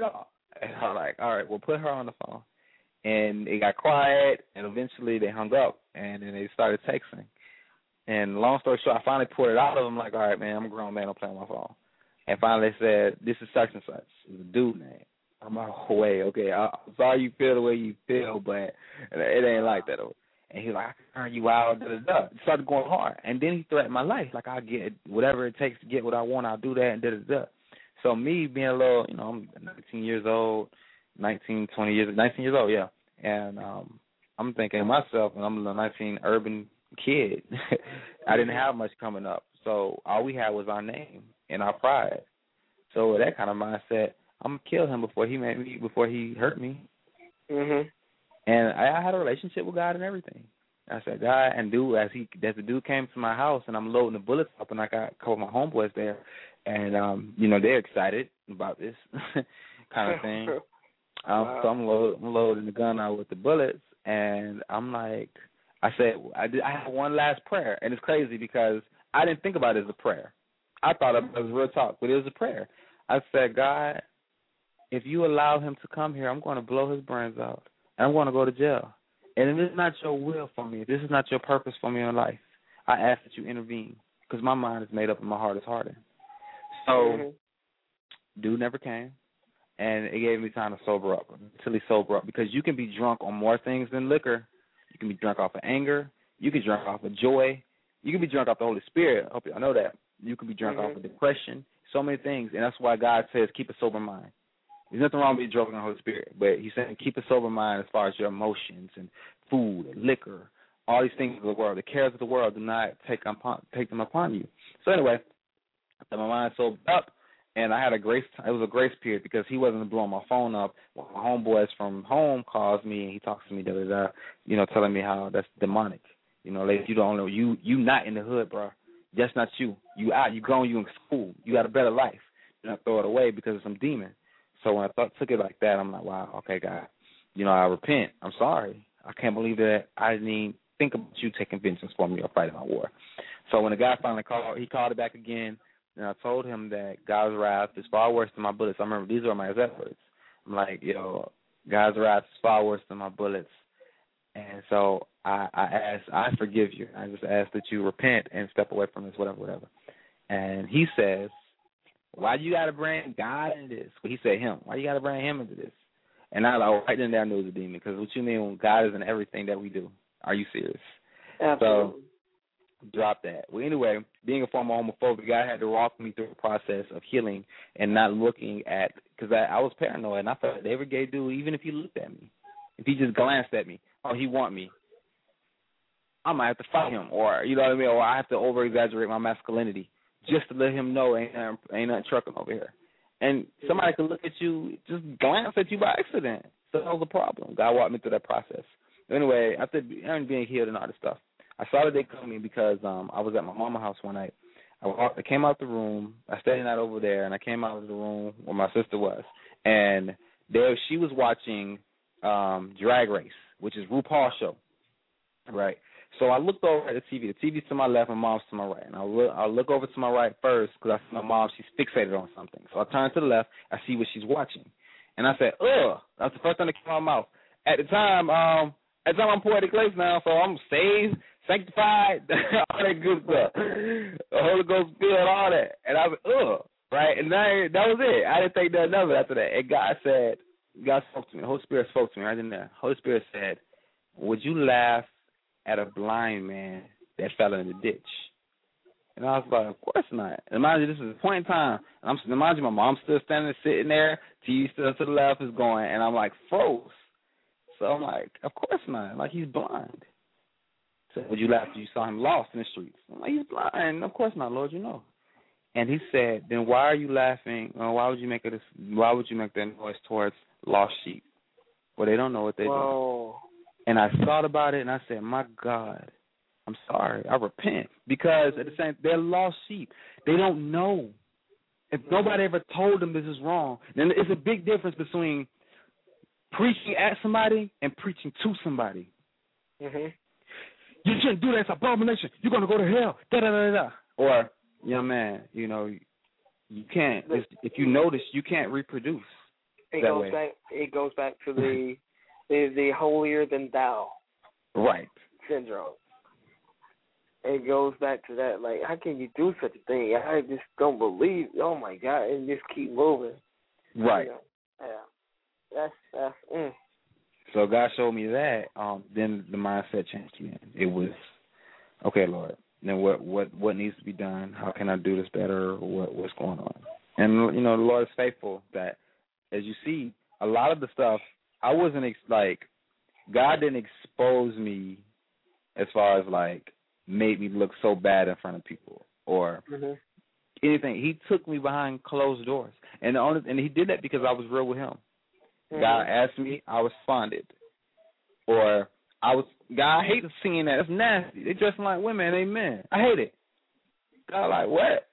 I'm like, all right, well, put her on the phone. And it got quiet, and eventually they hung up, and then they started texting. And long story short, I finally pulled it out of them, like, all right, man, I'm a grown man, I'm playing my phone. And finally they said, this is such and such. It's a dude name. I'm like, wait, okay, I'm sorry you feel the way you feel, but it ain't like that. And he's like, I can turn you out, da-da-da. It started going hard. And then he threatened my life. Like, I'll get whatever it takes to get what I want, I'll do that, and da-da-da. So me being a little, I'm 19 years old, 19 years old, yeah. And I'm thinking to myself, and I'm a little 19 urban kid. I didn't have much coming up. So all we had was our name and our pride. So with that kind of mindset, I'm going to kill him before he hurt me. Mm-hmm. And I had a relationship with God and everything. I said, God, and as the dude came to my house, and I'm loading the bullets up, and I got a couple of my homeboys there, and, they're excited about this kind of thing. Wow. So I'm loading the gun out with the bullets, and I'm like, I said, I have one last prayer, and it's crazy because I didn't think about it as a prayer. I thought it was real talk, but it was a prayer. I said, God, if you allow him to come here, I'm going to blow his brains out, and I'm going to go to jail. And if it's not your will for me, if this is not your purpose for me in life, I ask that you intervene, because my mind is made up and my heart is hardened. So, dude never came, and it gave me time to sober up, until he sober up, because you can be drunk on more things than liquor. You can be drunk off of anger. You can be drunk off of joy. You can be drunk off the Holy Spirit. I hope y'all know that. You can be drunk off of depression, so many things, and that's why God says keep a sober mind. There's nothing wrong with being drunk on the Holy Spirit, but he's saying keep a sober mind as far as your emotions and food and liquor, all these things of the world. The cares of the world do not take them upon you. So anyway, my mind sobered up, and I had it was a grace period because he wasn't blowing my phone up. When my homeboys from home calls me and he talks to me, telling me how that's demonic. Like, you don't know, you not in the hood, bro. That's not you. You out, you grown, you in school. You got a better life. You don't throw it away because of some demon. So when I took it like that, I'm like, wow, okay, God. I repent. I'm sorry. I can't believe that I didn't even think about you taking vengeance for me or fighting my war. So when the guy finally called, he called it back again, and I told him that God's wrath is far worse than my bullets. I remember these were my exact words. I'm like, God's wrath is far worse than my bullets. And so I asked, I forgive you. I just ask that you repent and step away from this, whatever. And he says, why you got to bring God into this? Well, he said him. Why you got to bring him into this? And I right then there knew it was a demon, because what you mean when God is in everything that we do? Are you serious? Absolutely. So drop that. Well, anyway, being a former homophobic, God had to walk me through the process of healing and not looking at, because I was paranoid, and I felt like every gay dude, even if he looked at me, if he just glanced at me, he want me, I might have to fight him, or, you know what I mean, or I have to over-exaggerate my masculinity just to let him know ain't nothing trucking over here. And somebody could look at you, just glance at you by accident. So that was the problem. God walked me through that process. Anyway, after being healed and all this stuff, I saw the day coming because I was at my mama's house one night. I came out the room. I stayed the night over there, and I came out of the room where my sister was. And there she was watching Drag Race, which is RuPaul's show. right? So I looked over at the TV. The TV's to my left, my mom's to my right. And I look over to my right first because I see my mom, she's fixated on something. So I turn to the left, I see what she's watching. And I said, ugh. That's the first thing that came out of my mouth. At the time, I'm poetic lace now, so I'm saved, sanctified, all that good stuff. The Holy Ghost filled, all that. And I was like, ugh. Right? And that was it. I didn't think nothing of it after that. And God spoke to me. The Holy Spirit spoke to me right in there. Holy Spirit said, would you laugh at a blind man that fell in the ditch? And I was like, of course not. And mind you, this is a point in time. And mind you, my mom's still standing, sitting there. TV still to the left is going. And I'm like, froze. So I'm like, of course not. Like, he's blind. So would you laugh if you saw him lost in the streets? I'm like, he's blind. Of course not, Lord, you know. And he said, then why are you laughing? Or why would you make that noise towards lost sheep? Well, they don't know what they're doing. And I thought about it, and I said, my God, I'm sorry. I repent. Because at the same, they're lost sheep. They don't know. If nobody ever told them this is wrong, then it's a big difference between preaching at somebody and preaching to somebody. Mm-hmm. You shouldn't do that. It's an abomination. You're going to go to hell. Da-da-da-da. Or, young man, you know, you can't. If you notice, you can't reproduce. It goes back to the holier than thou, right, syndrome. It goes back to that. Like, how can you do such a thing? I just don't believe. Oh my God! And just keep moving. Right. You know? Yeah. That's. So God showed me that. Then the mindset changed again. It was, okay, Lord. Then what needs to be done? How can I do this better? What's going on? And you know, the Lord is faithful. That, as you see, a lot of the stuff I wasn't God didn't expose me as far as like made me look so bad in front of people or anything. He took me behind closed doors, and He did that because I was real with Him. God asked me, I responded. Or God, I hate seeing that. It's nasty. They dressing like women, amen. I hate it. God, like, what?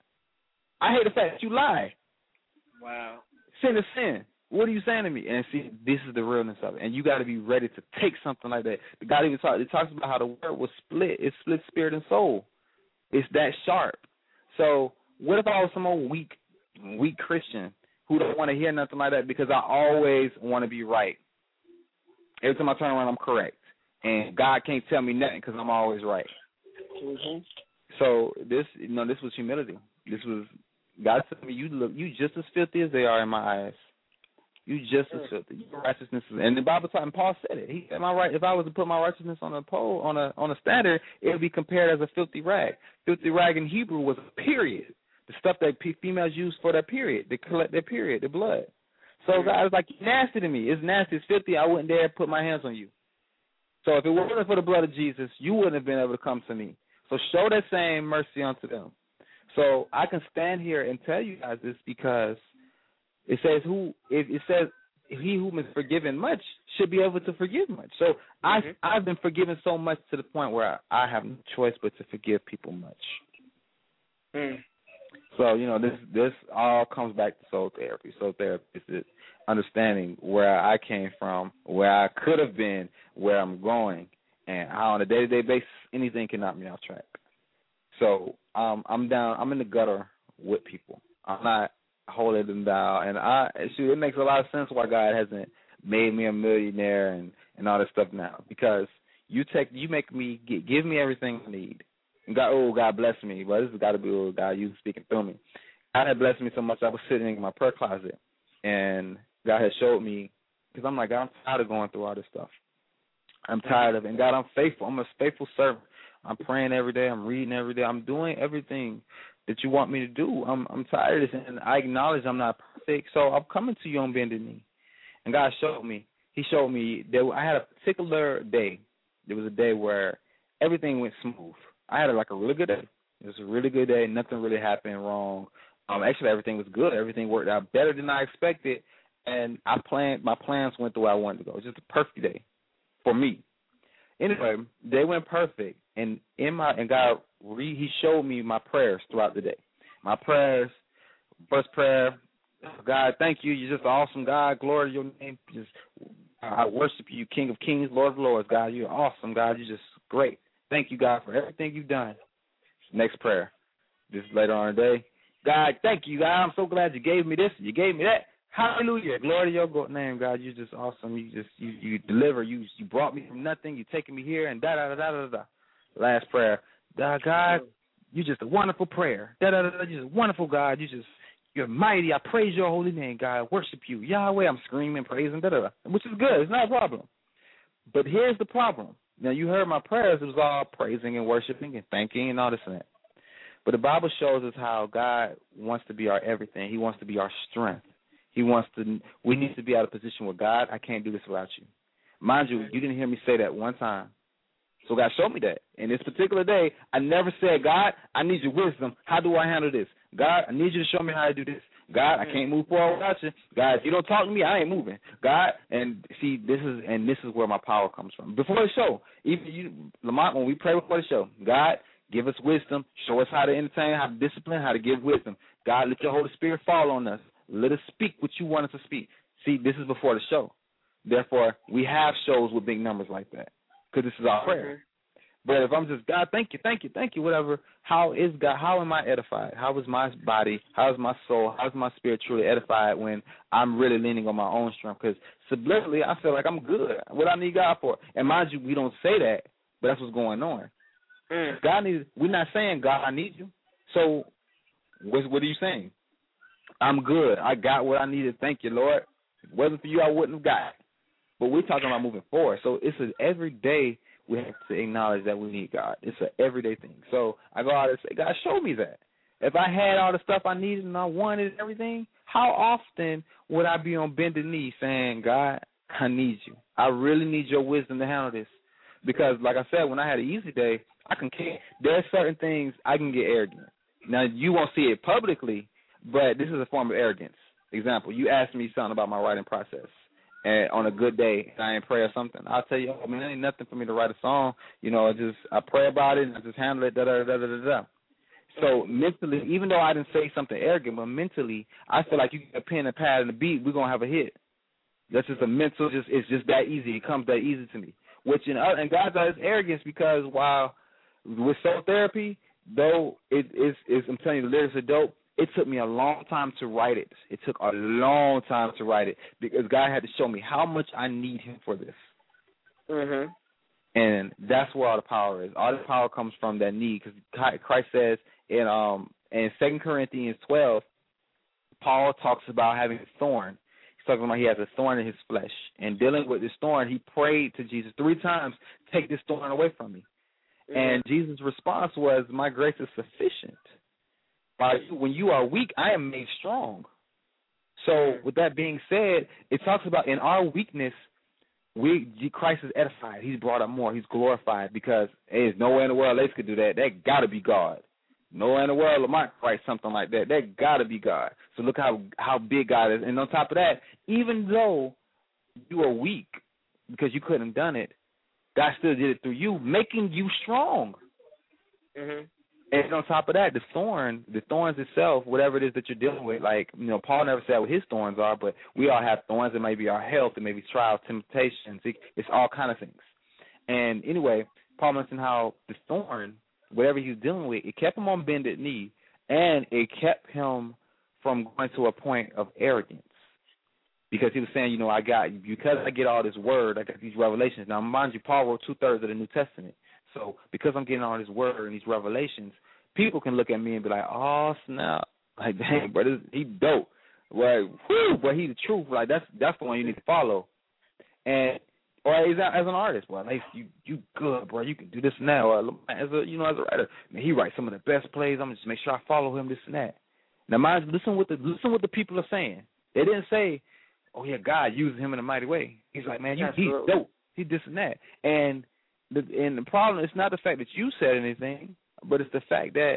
I hate the fact that you lie. Wow. Sin is sin. What are you saying to me? And see, this is the realness of it. And you got to be ready to take something like that. God even talks about how the word was split. It split spirit and soul. It's that sharp. So what if I was some old weak Christian who don't want to hear nothing like that because I always want to be right? Every time I turn around, I'm correct. And God can't tell me nothing because I'm always right. Mm-hmm. So this was humility. This was God said to me, you just as filthy as they are in my eyes. You just as filthy. Your righteousness is, and the Bible taught, and Paul said it. He said, "My right. If I was to put my righteousness on a pole, on a standard, it would be compared as a filthy rag. Filthy rag in Hebrew was a period. The stuff that females use for their period, they collect their period, their blood. So God was like, nasty to me. It's nasty. It's filthy. I wouldn't dare put my hands on you. So if it wasn't for the blood of Jesus, you wouldn't have been able to come to me. So show that same mercy unto them." So I can stand here and tell you guys this because it says he who is forgiven much should be able to forgive much. So I've been forgiven so much to the point where I have no choice but to forgive people much. So, you know, this all comes back to soul therapy. Soul therapy is understanding where I came from, where I could have been, where I'm going, and how on a day-to-day basis anything can knock me off track. So I'm in the gutter with people. I'm not holding them down. And it makes a lot of sense why God hasn't made me a millionaire and all this stuff now. Because you make me give me everything I need. And God bless me. But this has got to be God, you speaking through me. God had blessed me so much I was sitting in my prayer closet. And God had showed me, because I'm like, God, I'm tired of going through all this stuff. I'm tired of it. And God, I'm faithful. I'm a faithful servant. I'm praying every day. I'm reading every day. I'm doing everything that you want me to do. I'm tired of this, and I acknowledge I'm not perfect, so I'm coming to you on bended knee. And God showed me. He showed me that I had a particular day. There was a day where everything went smooth. I had a really good day. It was a really good day. Nothing really happened wrong. Actually, everything was good. Everything worked out better than I expected, and my plans went the way I wanted to go. It was just a perfect day for me. Anyway, they went perfect, and God, He showed me my prayers throughout the day. My prayers, first prayer, God, thank you. You're just an awesome God. Glory to your name. Just I worship you, King of Kings, Lord of Lords, God. You're awesome, God. You're just great. Thank you, God, for everything you've done. Next prayer. This is later on in the day. God, thank you, God. I'm so glad you gave me this. You gave me that. Hallelujah. Glory to your name, God. You're just awesome. You deliver. You brought me from nothing. You're taking me here and da-da-da-da-da-da. Last prayer. God, you're just a wonderful prayer. Da-da-da-da. You're just wonderful, God. You're mighty. I praise your holy name, God. I worship you. Yahweh, I'm screaming, praising, da-da-da, which is good. It's not a problem. But here's the problem. Now, you heard my prayers. It was all praising and worshiping and thanking and all this and that. But the Bible shows us how God wants to be our everything. He wants to be our strength. We need to be out of position with God. I can't do this without you. Mind you, you didn't hear me say that one time. So God showed me that. In this particular day, I never said, God, I need your wisdom. How do I handle this? God, I need you to show me how to do this. God, I can't move forward without you. God, if you don't talk to me, I ain't moving. God, and see, this is where my power comes from. Before the show, even you, Lamont, when we pray before the show, God, give us wisdom. Show us how to entertain, how to discipline, how to give wisdom. God, let your Holy Spirit fall on us. Let us speak what you want us to speak. See, this is before the show. Therefore, we have shows with big numbers like that because this is our prayer. But if I'm just, God, thank you, whatever, how is God, how am I edified? How is my body, how is my soul, how is my spirit truly edified when I'm really leaning on my own strength? Because subliminally, I feel like I'm good. What I need God for? And mind you, we don't say that, but that's what's going on. We're not saying, God, I need you. So what are you saying? I'm good. I got what I needed. Thank you, Lord. If it wasn't for you, I wouldn't have got it. But we're talking about moving forward. So it's an everyday we have to acknowledge that we need God. It's an everyday thing. So I go out and say, God, show me that. If I had all the stuff I needed and I wanted and everything, how often would I be on bended knee saying, God, I need you. I really need your wisdom to handle this. Because, like I said, when I had an easy day, there's certain things I can get arrogant. Now, you won't see it publicly, but this is a form of arrogance. Example, you asked me something about my writing process. And on a good day, and I ain't pray or something, I'll tell you, it ain't nothing for me to write a song. I pray about it and I just handle it, da-da-da-da-da-da. So mentally, even though I didn't say something arrogant, but mentally, I feel like you get a pen, a pad, and a beat, we're going to have a hit. That's just a mental, it's just that easy. It comes that easy to me. Which in God's eyes is arrogance because while with soul therapy, though I'm telling you, the lyrics are dope, it took me a long time to write it. It took a long time to write it because God had to show me how much I need him for this. And that's where all the power is. All the power comes from that need because Christ says in 2 Corinthians 12, Paul talks about having a thorn. He's talking about he has a thorn in his flesh. And dealing with this thorn, he prayed to Jesus 3 times, take this thorn away from me. And Jesus' response was, my grace is sufficient. When you are weak, I am made strong. So with that being said, it talks about in our weakness, Christ is edified. He's brought up more. He's glorified because there's nowhere in the world they could do that. That got to be God. Nowhere in the world might write something like that. That got to be God. So look how big God is. And on top of that, even though you are weak because you couldn't have done it, God still did it through you, making you strong. And on top of that, the thorns itself, whatever it is that you're dealing with, Paul never said what his thorns are, but we all have thorns. It may be our health, it may be trials, temptations. It's all kind of things. And anyway, Paul mentioned how the thorn, whatever he was dealing with, it kept him on bended knee, and it kept him from going to a point of arrogance. Because he was saying, because I get all this word, I got these revelations. Now, mind you, Paul wrote 2/3 of the New Testament. So because I'm getting all this word and these revelations, people can look at me and be like, oh, snap. Like, dang, brother, he dope. Well, but he's the truth. Like, that's the one you need to follow. And or as an artist, well, like, you good, bro. You can do this and that. Or as a writer, man, he writes some of the best plays. I'm just make sure I follow him, this and that. Now, mind you, listen what the people are saying. They didn't say, oh yeah, God uses him in a mighty way. He's like, man, he's dope. He this and that. And the problem is not the fact that you said anything, but it's the fact that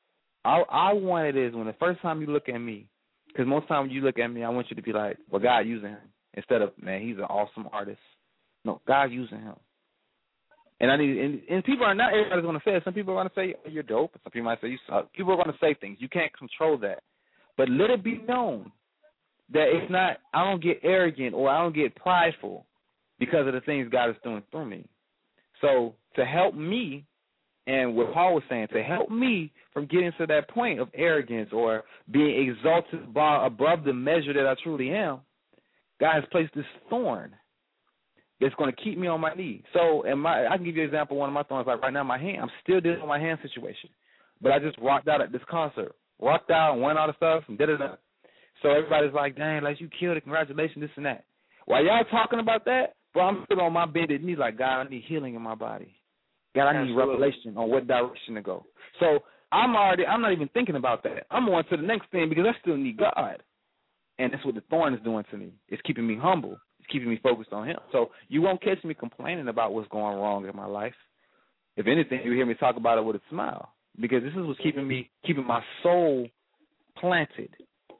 I want it is when the first time you look at me, because most time when you look at me, I want you to be like, well, God using him, instead of, man, he's an awesome artist. No, God using him. And and people are not everybody's going to say it. Some people are going to say, oh, you're dope. Some people might say you suck. People are going to say things. You can't control that. But let it be known that it's not, I don't get arrogant or I don't get prideful because of the things God is doing through me. So to help me, and what Paul was saying, to help me from getting to that point of arrogance or being exalted above the measure that I truly am, God has placed this thorn that's going to keep me on my knees. So, I can give you an example of one of my thorns. Like right now, my hand, I'm still dealing with my hand situation. But I just rocked out at this concert. Rocked out and went all the stuff and da-da-da. So everybody's like, dang, like you killed it, congratulations, this and that. While y'all talking about that, bro, I'm still on my bended knee like, God, I need healing in my body. God, I need revelation on what direction to go. So I'm not even thinking about that. I'm on to the next thing because I still need God. And that's what the thorn is doing to me. It's keeping me humble. It's keeping me focused on him. So you won't catch me complaining about what's going wrong in my life. If anything, you hear me talk about it with a smile because this is what's keeping my soul planted.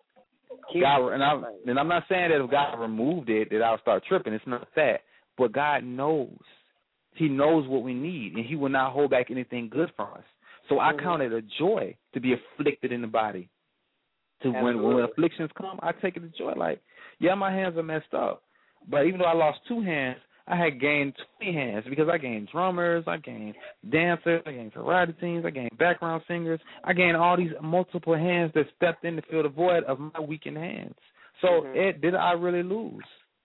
God, and I'm not saying that if God removed it that I'll start tripping. It's not that. But God knows. He knows what we need, and he will not hold back anything good from us. So I count it a joy to be afflicted in the body. To when afflictions come, I take it as joy. Like, yeah, my hands are messed up. But even though I lost 2 hands, I had gained 20 hands because I gained drummers, I gained dancers, I gained karate teams, I gained background singers. I gained all these multiple hands that stepped in to fill the void of my weakened hands. So did I really lose?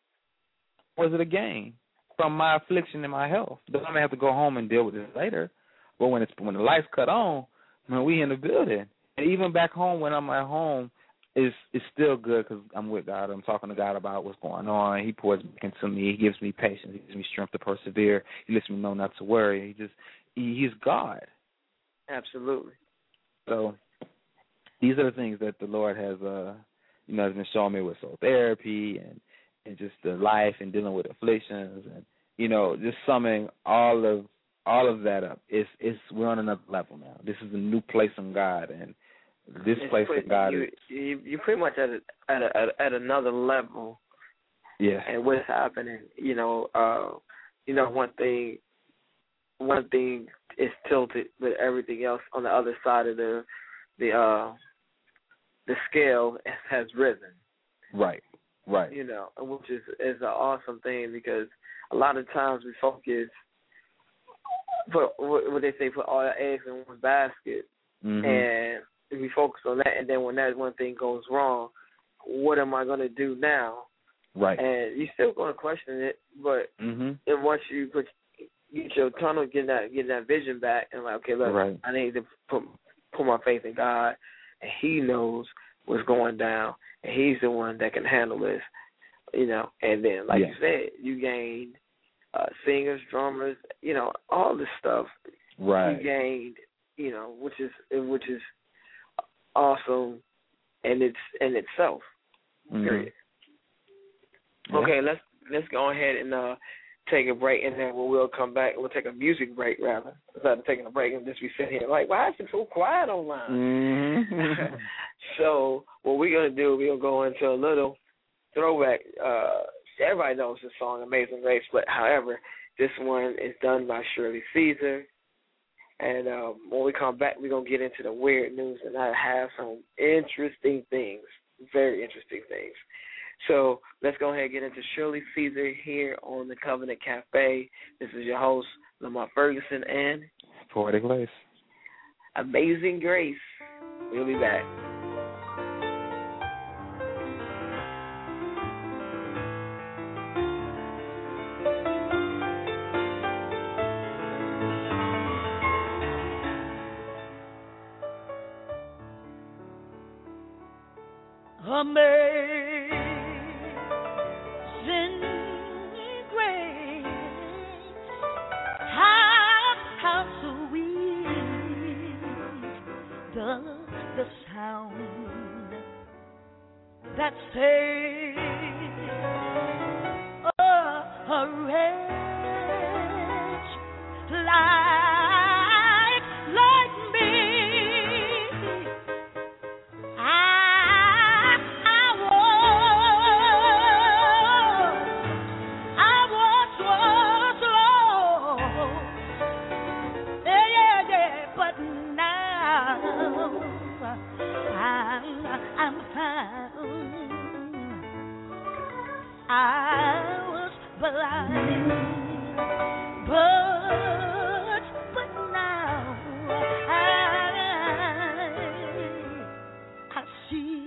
Was it a gain from my affliction and my health? But I may have to go home and deal with this later. But when the lights cut on, man, we in the building. And even back home when I'm at home, it's still good because I'm with God. I'm talking to God about what's going on. He pours back into me. He gives me patience. He gives me strength to persevere. He lets me know not to worry. He's God. Absolutely. So these are the things that the Lord has, has been showing me with soul therapy and just the life and dealing with afflictions and, just summing all of that up. We're on another level now. This is a new place in God, and this place in God is you're pretty much at another level. Yeah. And what's happening, one thing is tilted, but everything else on the other side of the scale has risen. Right. Which is an awesome thing because a lot of times we focus. Put what they say, put all your eggs in one basket, and we focus on that. And then when that one thing goes wrong, what am I going to do now? Right. And you're still going to question it, but then once you get your tunnel, get that vision back, and like, okay, look, I need to put my faith in God, and He knows what's going down, and He's the one that can handle this, And then, like you said, you gained singers, drummers, all this stuff. Right. You gained, which is awesome, and it's in itself. Period. Yeah. Okay, let's go ahead and take a break, and then we'll come back. We'll take a music break rather instead of taking a break and just be sitting here like, why is it so quiet online? So what we're gonna do, we're gonna go into a little throwback. Everybody knows this song, Amazing Grace, but however, this one is done by Shirley Caesar. And when we come back, we're going to get into the weird news, and I have some interesting things, very interesting things. So let's go ahead and get into Shirley Caesar here on the Covenant Cafe. This is your host, Lamar Ferguson, and Poetic Lace. Amazing Grace. We'll be back. Amazing grace, how sweet the sound that saves a wretch like me. I was but now I see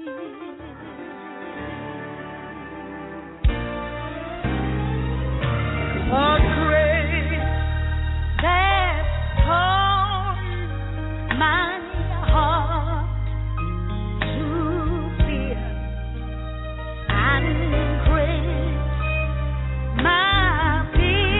a grace that taught my heart to fear, and grace my fear.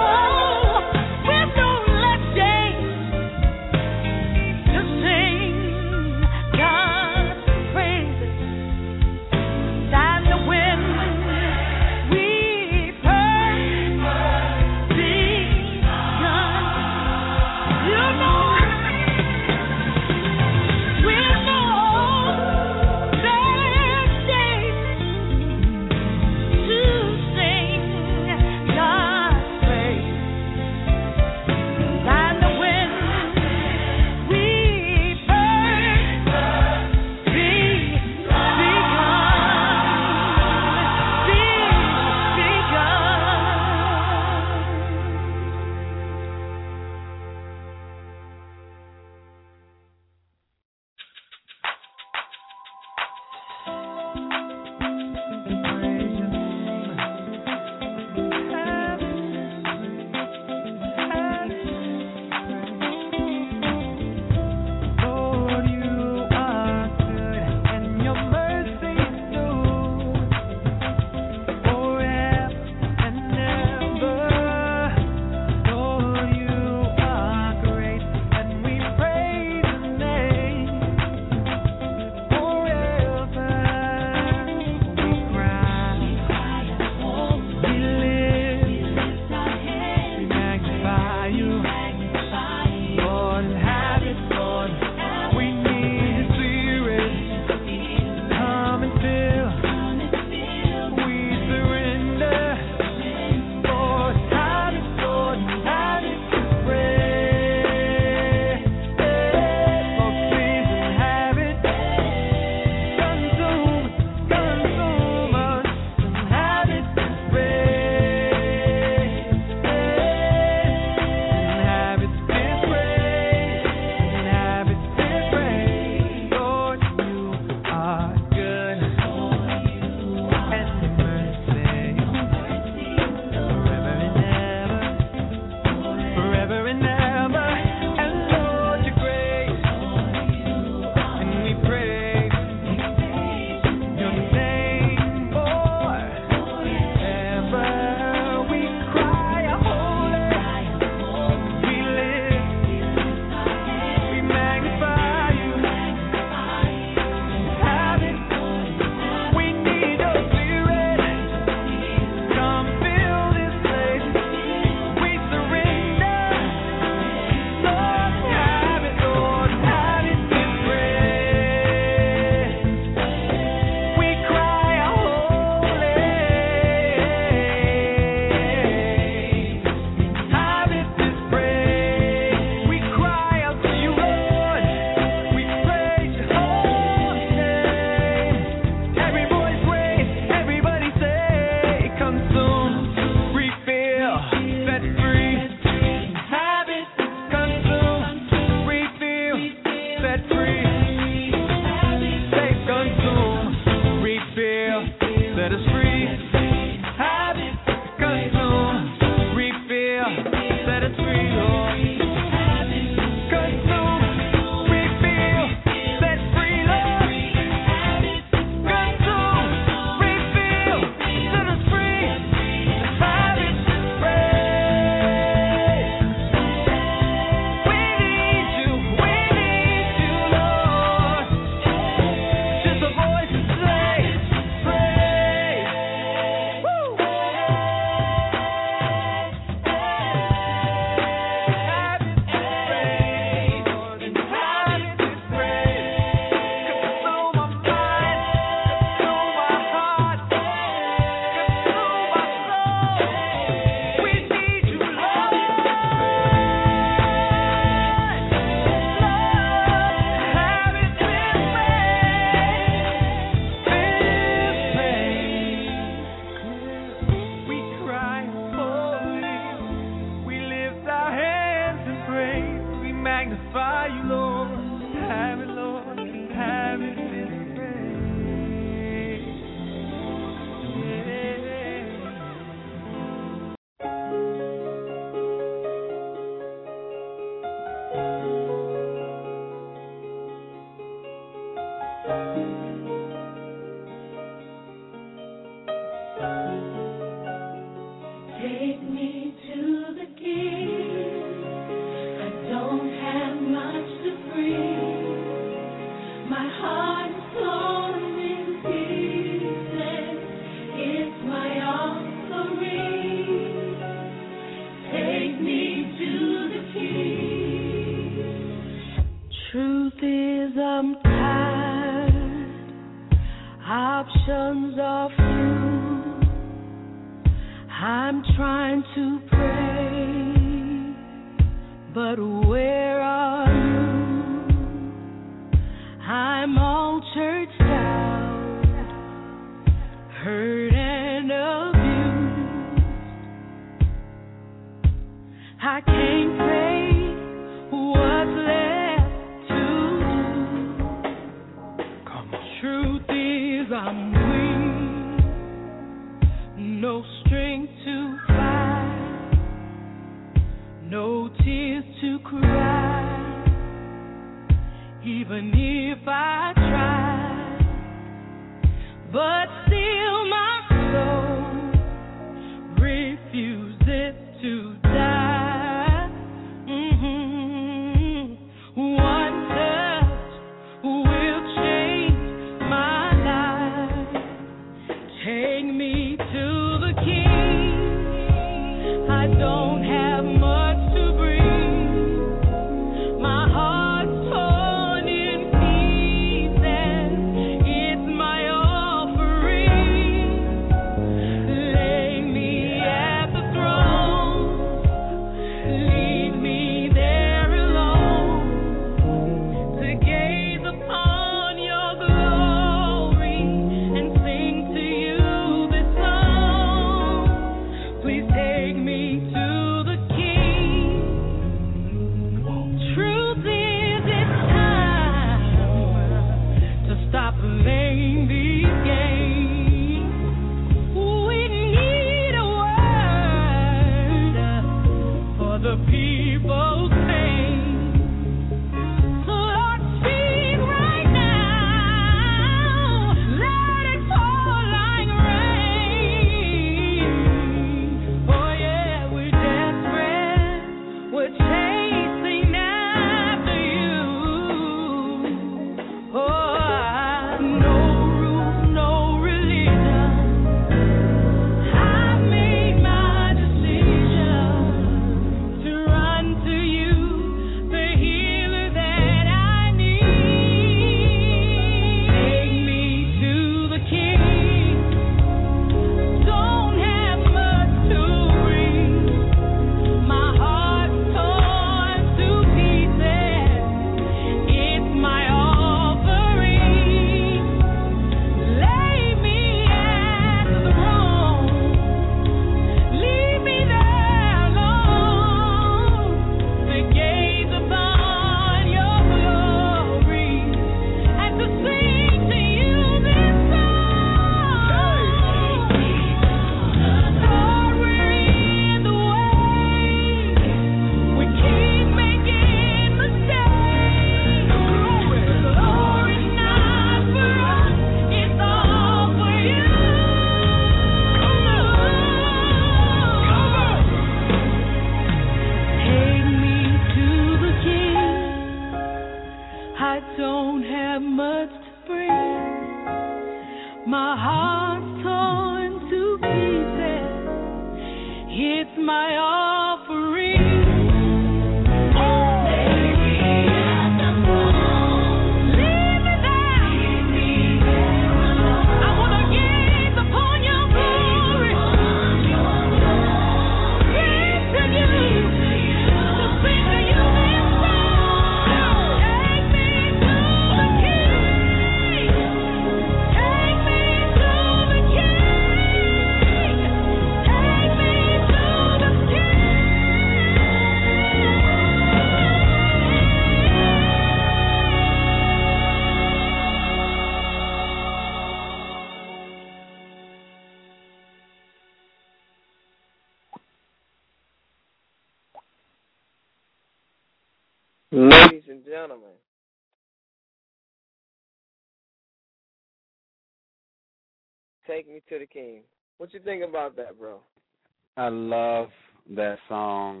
Take Me to the King. What you think about that, bro? I love that song.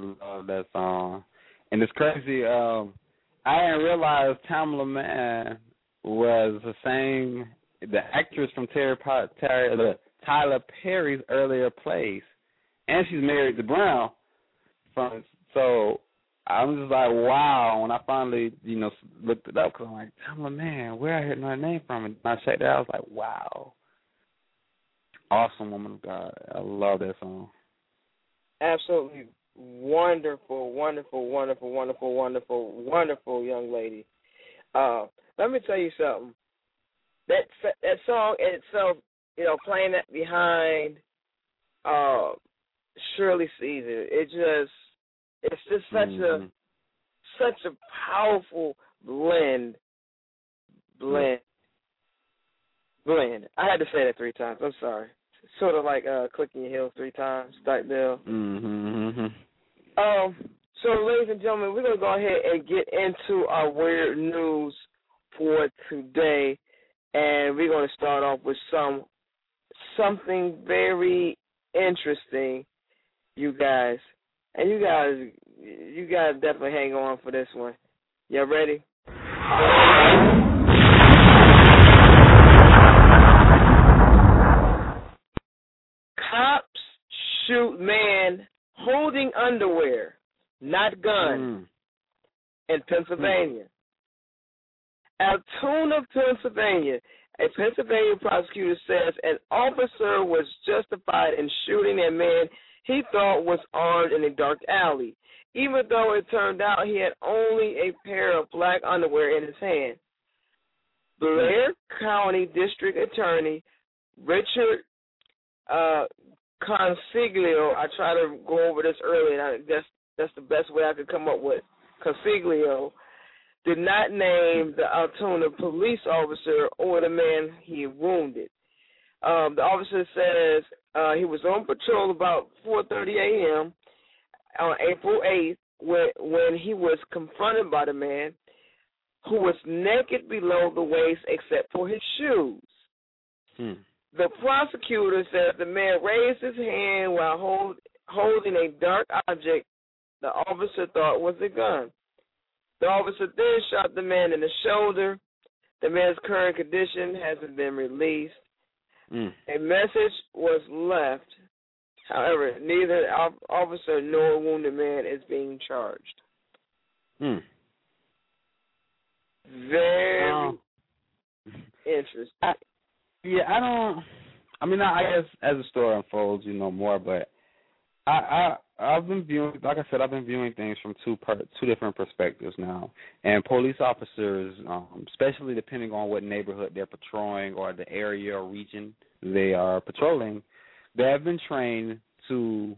And it's crazy. I didn't realize Tamala Mann was the actress from Tyler Perry's earlier plays, and she's married to Brown. So I'm just like, wow. When I finally, looked it up, because I'm like, Tamala Mann, where I heard my name from? And I checked it out, I was like, wow. Awesome woman of God. I love that song. Absolutely wonderful, wonderful, wonderful, wonderful, wonderful, wonderful young lady. Let me tell you something. That song in itself, playing that behind Shirley Caesar, it's just such a powerful blend. I had to say that 3 times. I'm sorry. Sort of like clicking your heels 3 times type deal. So, ladies and gentlemen, we're going to go ahead and get into our weird news for today, and we're going to start off with something very interesting, you guys. And you guys definitely hang on for this one. Y'all ready? Cops shoot man holding underwear, not gun, in Pennsylvania. Altoona, Pennsylvania. A Pennsylvania prosecutor says an officer was justified in shooting a man he thought was armed in a dark alley, even though it turned out he had only a pair of black underwear in his hand. Blair County District Attorney Richard Consiglio, I tried to go over this earlier, and that's the best way I could come up with. Consiglio did not name the Altoona police officer or the man he wounded. The officer says he was on patrol about 4:30 a.m. on April 8th when he was confronted by the man who was naked below the waist except for his shoes. The prosecutor says the man raised his hand while holding a dark object the officer thought was a gun. The officer then shot the man in the shoulder. The man's current condition hasn't been released. A message was left. However, neither officer nor wounded man is being charged. Very interesting. I guess as the story unfolds, more, but I've been viewing, like I said, things from two different perspectives now. And police officers, especially depending on what neighborhood they're patrolling or the area or region they are patrolling, they have been trained to,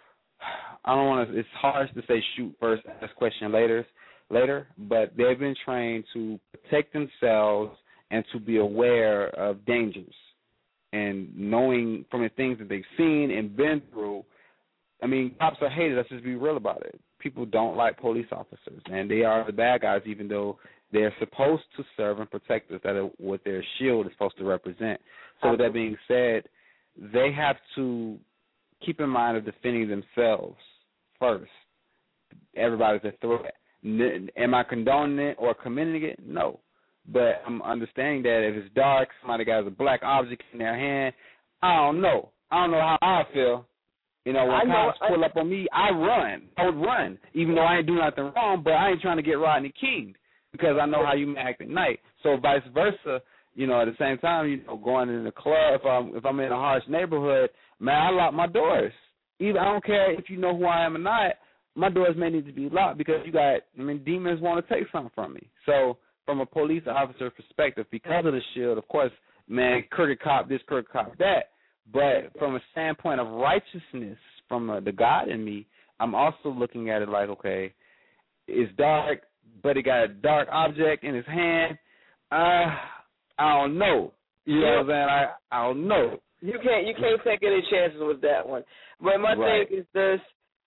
it's harsh to say shoot first, ask question later, but they've been trained to protect themselves and to be aware of dangers. And knowing from the things that they've seen and been through, cops are hated. Let's just be real about it. People don't like police officers, and they are the bad guys, even though they're supposed to serve and protect us. That is what their shield is supposed to represent. So with that being said, they have to keep in mind of defending themselves first. Everybody's a threat. Am I condoning it or commending it? No. But I'm understanding that if it's dark, somebody got a black object in their hand, I don't know how I feel. When cops pull up on me, I would run, even though I ain't do nothing wrong, but I ain't trying to get Rodney King because I know how you act at night. So vice versa, at the same time, going in the club, if I'm in a harsh neighborhood, man, I lock my doors. I don't care if you know who I am or not, my doors may need to be locked because demons want to take something from me. So from a police officer perspective, because of the shield, of course, man, crooked cop this, crooked cop that. But from a standpoint of righteousness, from the God in me, I'm also looking at it like, okay, it's dark, but he got a dark object in his hand. I don't know. You know what I'm saying? I don't know. You can't take any chances with that one. But my thing is this: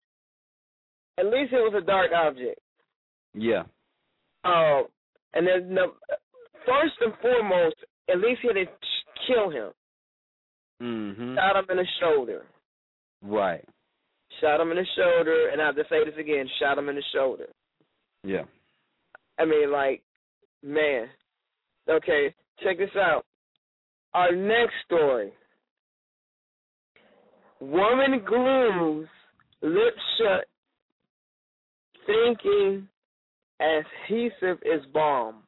at least it was a dark object. Yeah. And then first and foremost, at least he didn't kill him. Shot him in the shoulder. Right. Shot him in the shoulder, and I have to say this again, shot him in the shoulder. Yeah. I mean, like, man. Okay, check this out. Our next story. Woman glues lips shut, thinking adhesive is balm.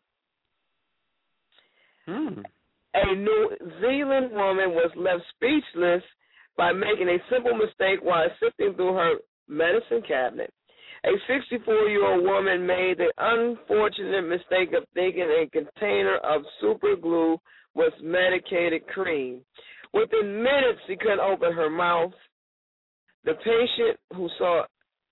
A New Zealand woman was left speechless by making a simple mistake while sifting through her medicine cabinet. A 64-year-old woman made the unfortunate mistake of thinking a container of super glue was medicated cream. Within minutes, she couldn't open her mouth. The patient, who saw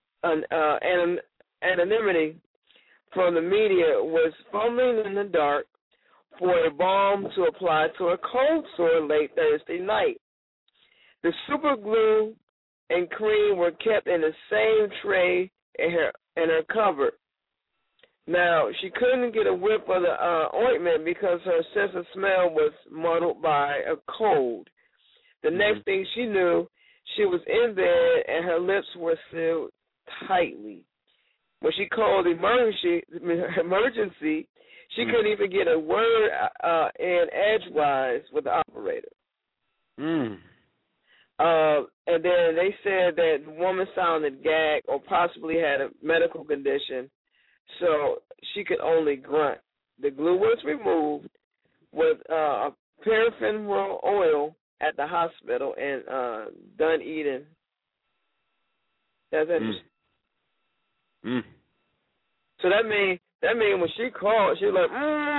anonymity from the media, was fumbling in the dark for a balm to apply to a cold sore late Thursday night. The super glue and cream were kept in the same tray in her cupboard. Now, she couldn't get a whiff of the ointment because her sense of smell was muddled by a cold. The next thing she knew, she was in bed and her lips were sealed tightly. When she called emergency, she couldn't even get a word in edgewise with the operator. And then they said that the woman sounded gagged or possibly had a medical condition, so she could only grunt. The glue was removed with paraffin oil at the hospital in Dunedin. That's interesting. So that means when she called, she was like,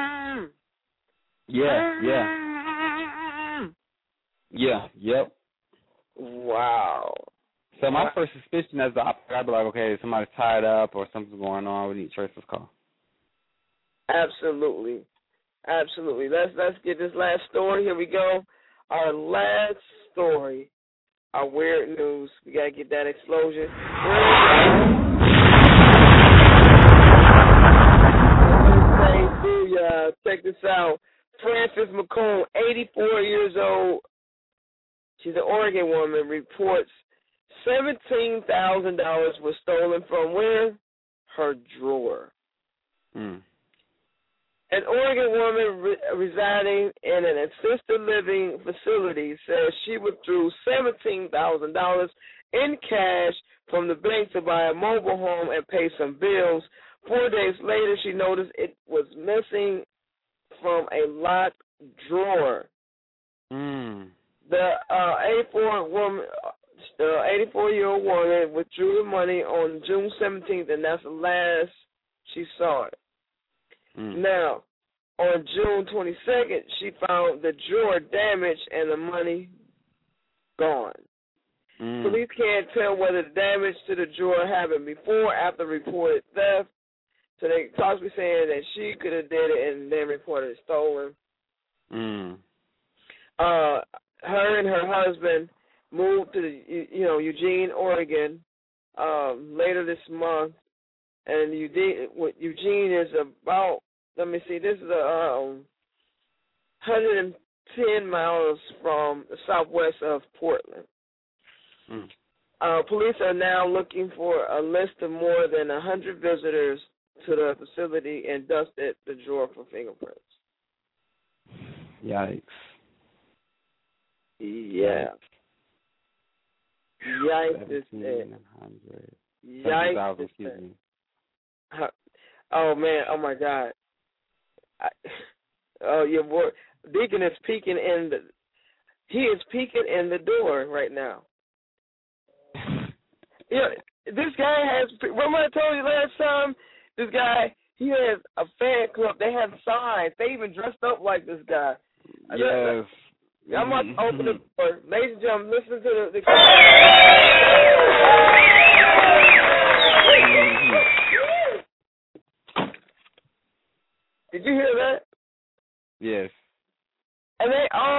Yep. Wow. So my first suspicion as the operator, I'd be like, okay, somebody's tied up or something's going on. We need to trace this call. Absolutely. Let's get this last story. Here we go. Our last story, our weird news. We got to get that explosion. Check this out. Frances McComb, 84 years old. She's an Oregon woman, reports $17,000 was stolen from where? Her drawer. An Oregon woman residing in an assisted living facility says she withdrew $17,000 in cash from the bank to buy a mobile home and pay some bills. 4 days later, she noticed it was missing from a locked drawer. The 84-year-old woman withdrew the money on June 17th, and that's the last she saw it. Now, on June 22nd, she found the drawer damaged and the money gone. Police can't tell whether the damage to the drawer happened before or after reported theft. So they possibly saying that she could have did it and then reported it stolen. Her and her husband moved to Eugene, Oregon, later this month, and Eugene is about, this is 110 miles from the southwest of Portland. Police are now looking for a list of more than 100 visitors to the facility and dusted the drawer for fingerprints. Yikes. Yeah. Yikes is it. Yikes is it. Oh, man. Oh, my God. Your boy, Deacon is peeking in the door right now. This guy has, remember I told you last time, this guy, he has a fan club. They have signs. They even dressed up like this guy. Yes. I'm about to open the door. Ladies and gentlemen, listen to the Did you hear that? Yes. And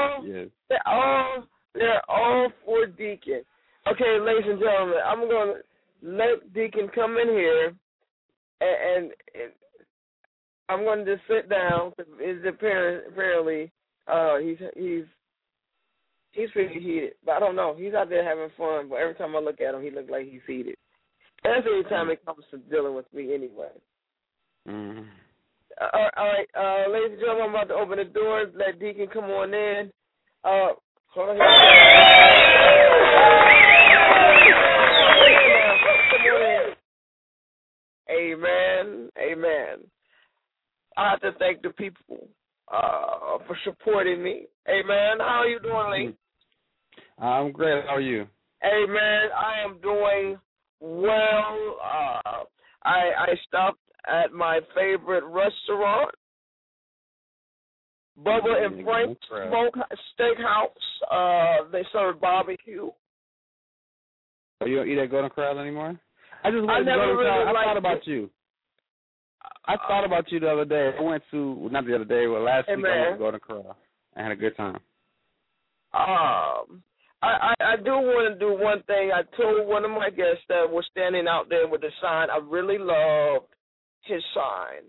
they're all for Deacon. Okay, ladies and gentlemen, I'm going to let Deacon come in here, and I'm going to just sit down. Apparently, he's He's pretty heated, but I don't know. He's out there having fun, but every time I look at him, he looks like he's heated. That's any time it comes to dealing with me anyway. Mm-hmm. All right, ladies and gentlemen, I'm about to open the door. Let Deacon come on in. Hold on here. Amen. Amen. I have to thank the people for supporting me. Amen. How are you doing, Lee? I'm great. How are you? Amen. I am doing well. I stopped at my favorite restaurant, Bubba and Frank's Steakhouse. They serve barbecue. Oh, you don't eat at Golden Corral anymore? I just went to never Golden Corral. really I thought about it. you. I thought about you the other day. I went to, not the other day, but last week I went to Golden Corral. I had a good time. I do want to do one thing. I told one of my guests that was standing out there with the sign. I really loved his sign.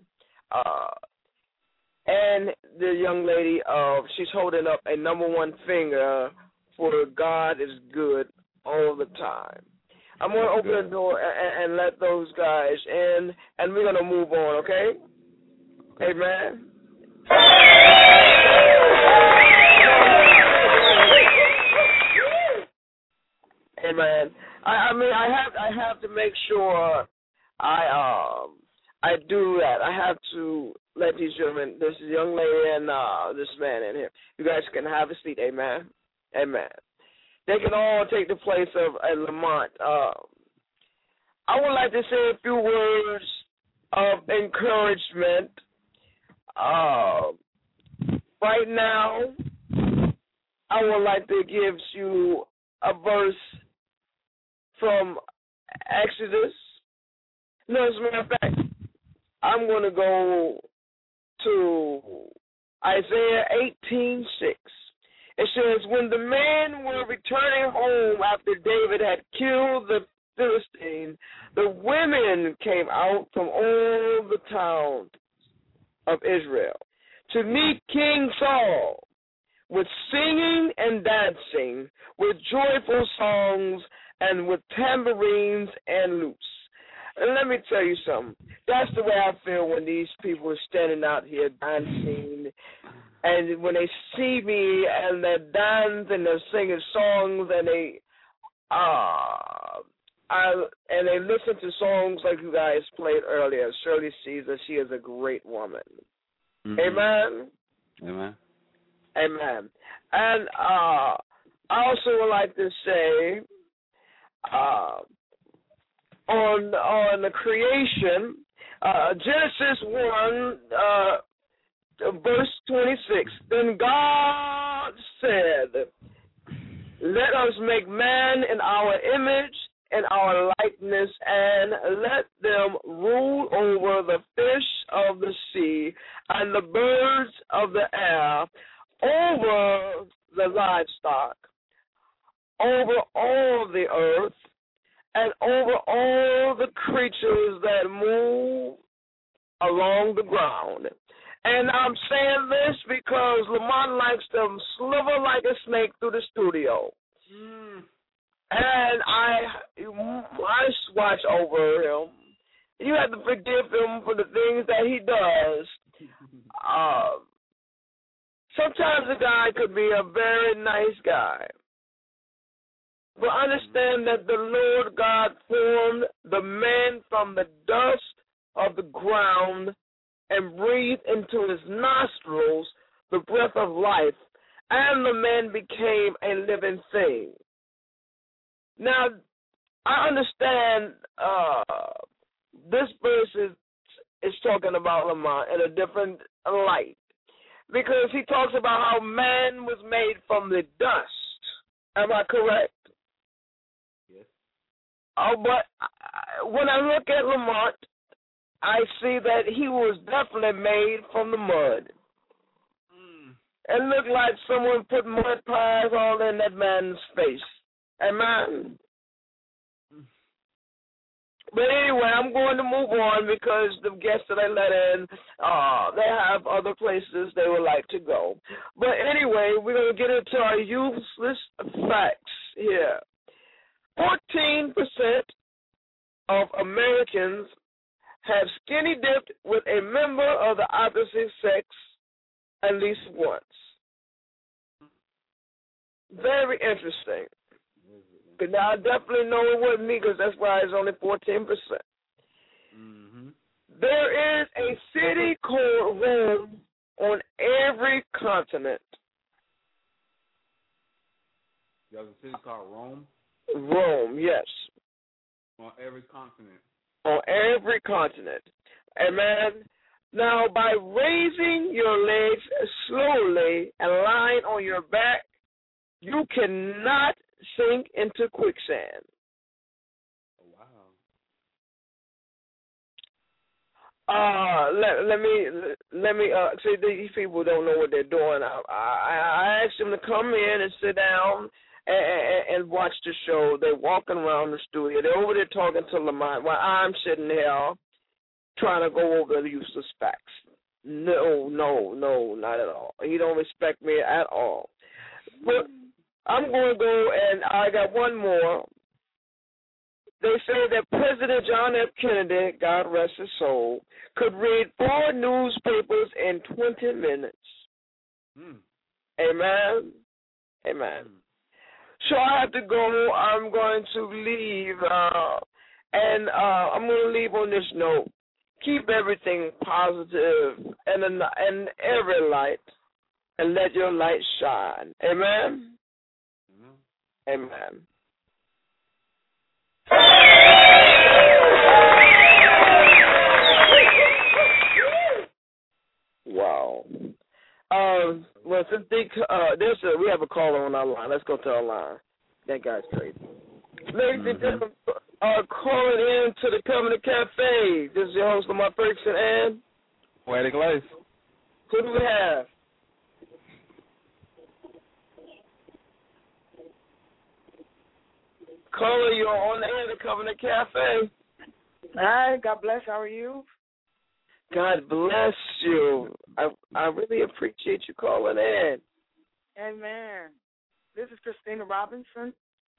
And the young lady, she's holding up a number one finger for God is good all the time. I'm going to open the door and let those guys in, and we're going to move on, okay? Amen. Amen. I mean, I have to make sure I do that. I have to let these gentlemen, this young lady and this man in here, you guys can have a seat. Amen. Amen. They can all take the place of Lamont. I would like to say a few words of encouragement. Right now, I would like to give you a verse from Exodus. No, as a matter of fact, I'm going to go to Isaiah 18:6. It says, when the men were returning home after David had killed the Philistine, the women came out from all the towns of Israel to meet King Saul with singing and dancing, with joyful songs, and with tambourines and lutes. And let me tell you something. That's the way I feel when these people are standing out here dancing. And when they see me and they're dancing and they're singing songs and they listen to songs like you guys played earlier, Shirley Caesar, she is a great woman. Mm-hmm. Amen? Amen. Amen. And I also would like to say on the creation, Genesis 1, verse 26, then God said, let us make man in our image and our likeness, and let them rule over the fish of the sea and the birds of the air, over the livestock, over all the earth, and over all the creatures that move along the ground. And I'm saying this because Lamont likes to slither like a snake through the studio. And I watch over him. You have to forgive him for the things that he does. Sometimes a guy could be a very nice guy. But understand that the Lord God formed the man from the dust of the ground and breathed into his nostrils the breath of life, and the man became a living thing. Now, I understand this verse is talking about Lamont in a different light, because he talks about how man was made from the dust. Am I correct? Yes. But when I look at Lamont, I see that he was definitely made from the mud. It looked like someone put mud pies all in that man's face. Amen. But anyway, I'm going to move on because the guests that I let in, they have other places they would like to go. But anyway, we're going to get into our useless facts here. 14% of Americans have skinny dipped with a member of the opposite sex at least once. Very interesting. But now I definitely know it wasn't me because that's why it's only 14%. Mm-hmm. There is a city called Rome on every continent. There's a city called Rome? Rome, yes. On every continent. On every continent. Amen. Now, by raising your legs slowly and lying on your back, you cannot sink into quicksand. Wow. Let me see, these people don't know what they're doing. I asked them to come in and sit down and watch the show. They're walking around the studio. They're over there talking to Lamont while I'm sitting here trying to go over the useless facts. No, not at all. He don't respect me at all. But I'm going to go, and I got one more. They say that President John F. Kennedy, God rest his soul, could read 4 newspapers in 20 minutes. Amen. Amen. So I have to go. I'm going to leave, and I'm going to leave on this note. Keep everything positive and in every light, and let your light shine. Amen. Amen. Wow. Well, since we have a caller on our line. Let's go to our line. That guy's crazy. Ladies and gentlemen, calling in to the Covenant Cafe. This is your host, Lamar Ferguson, and Poetic Lace. Who do we have? Caller, you're on the air of the Covenant Cafe. Hi, God bless. How are you? God bless you. I really appreciate you calling in. Amen. This is Christina Robinson.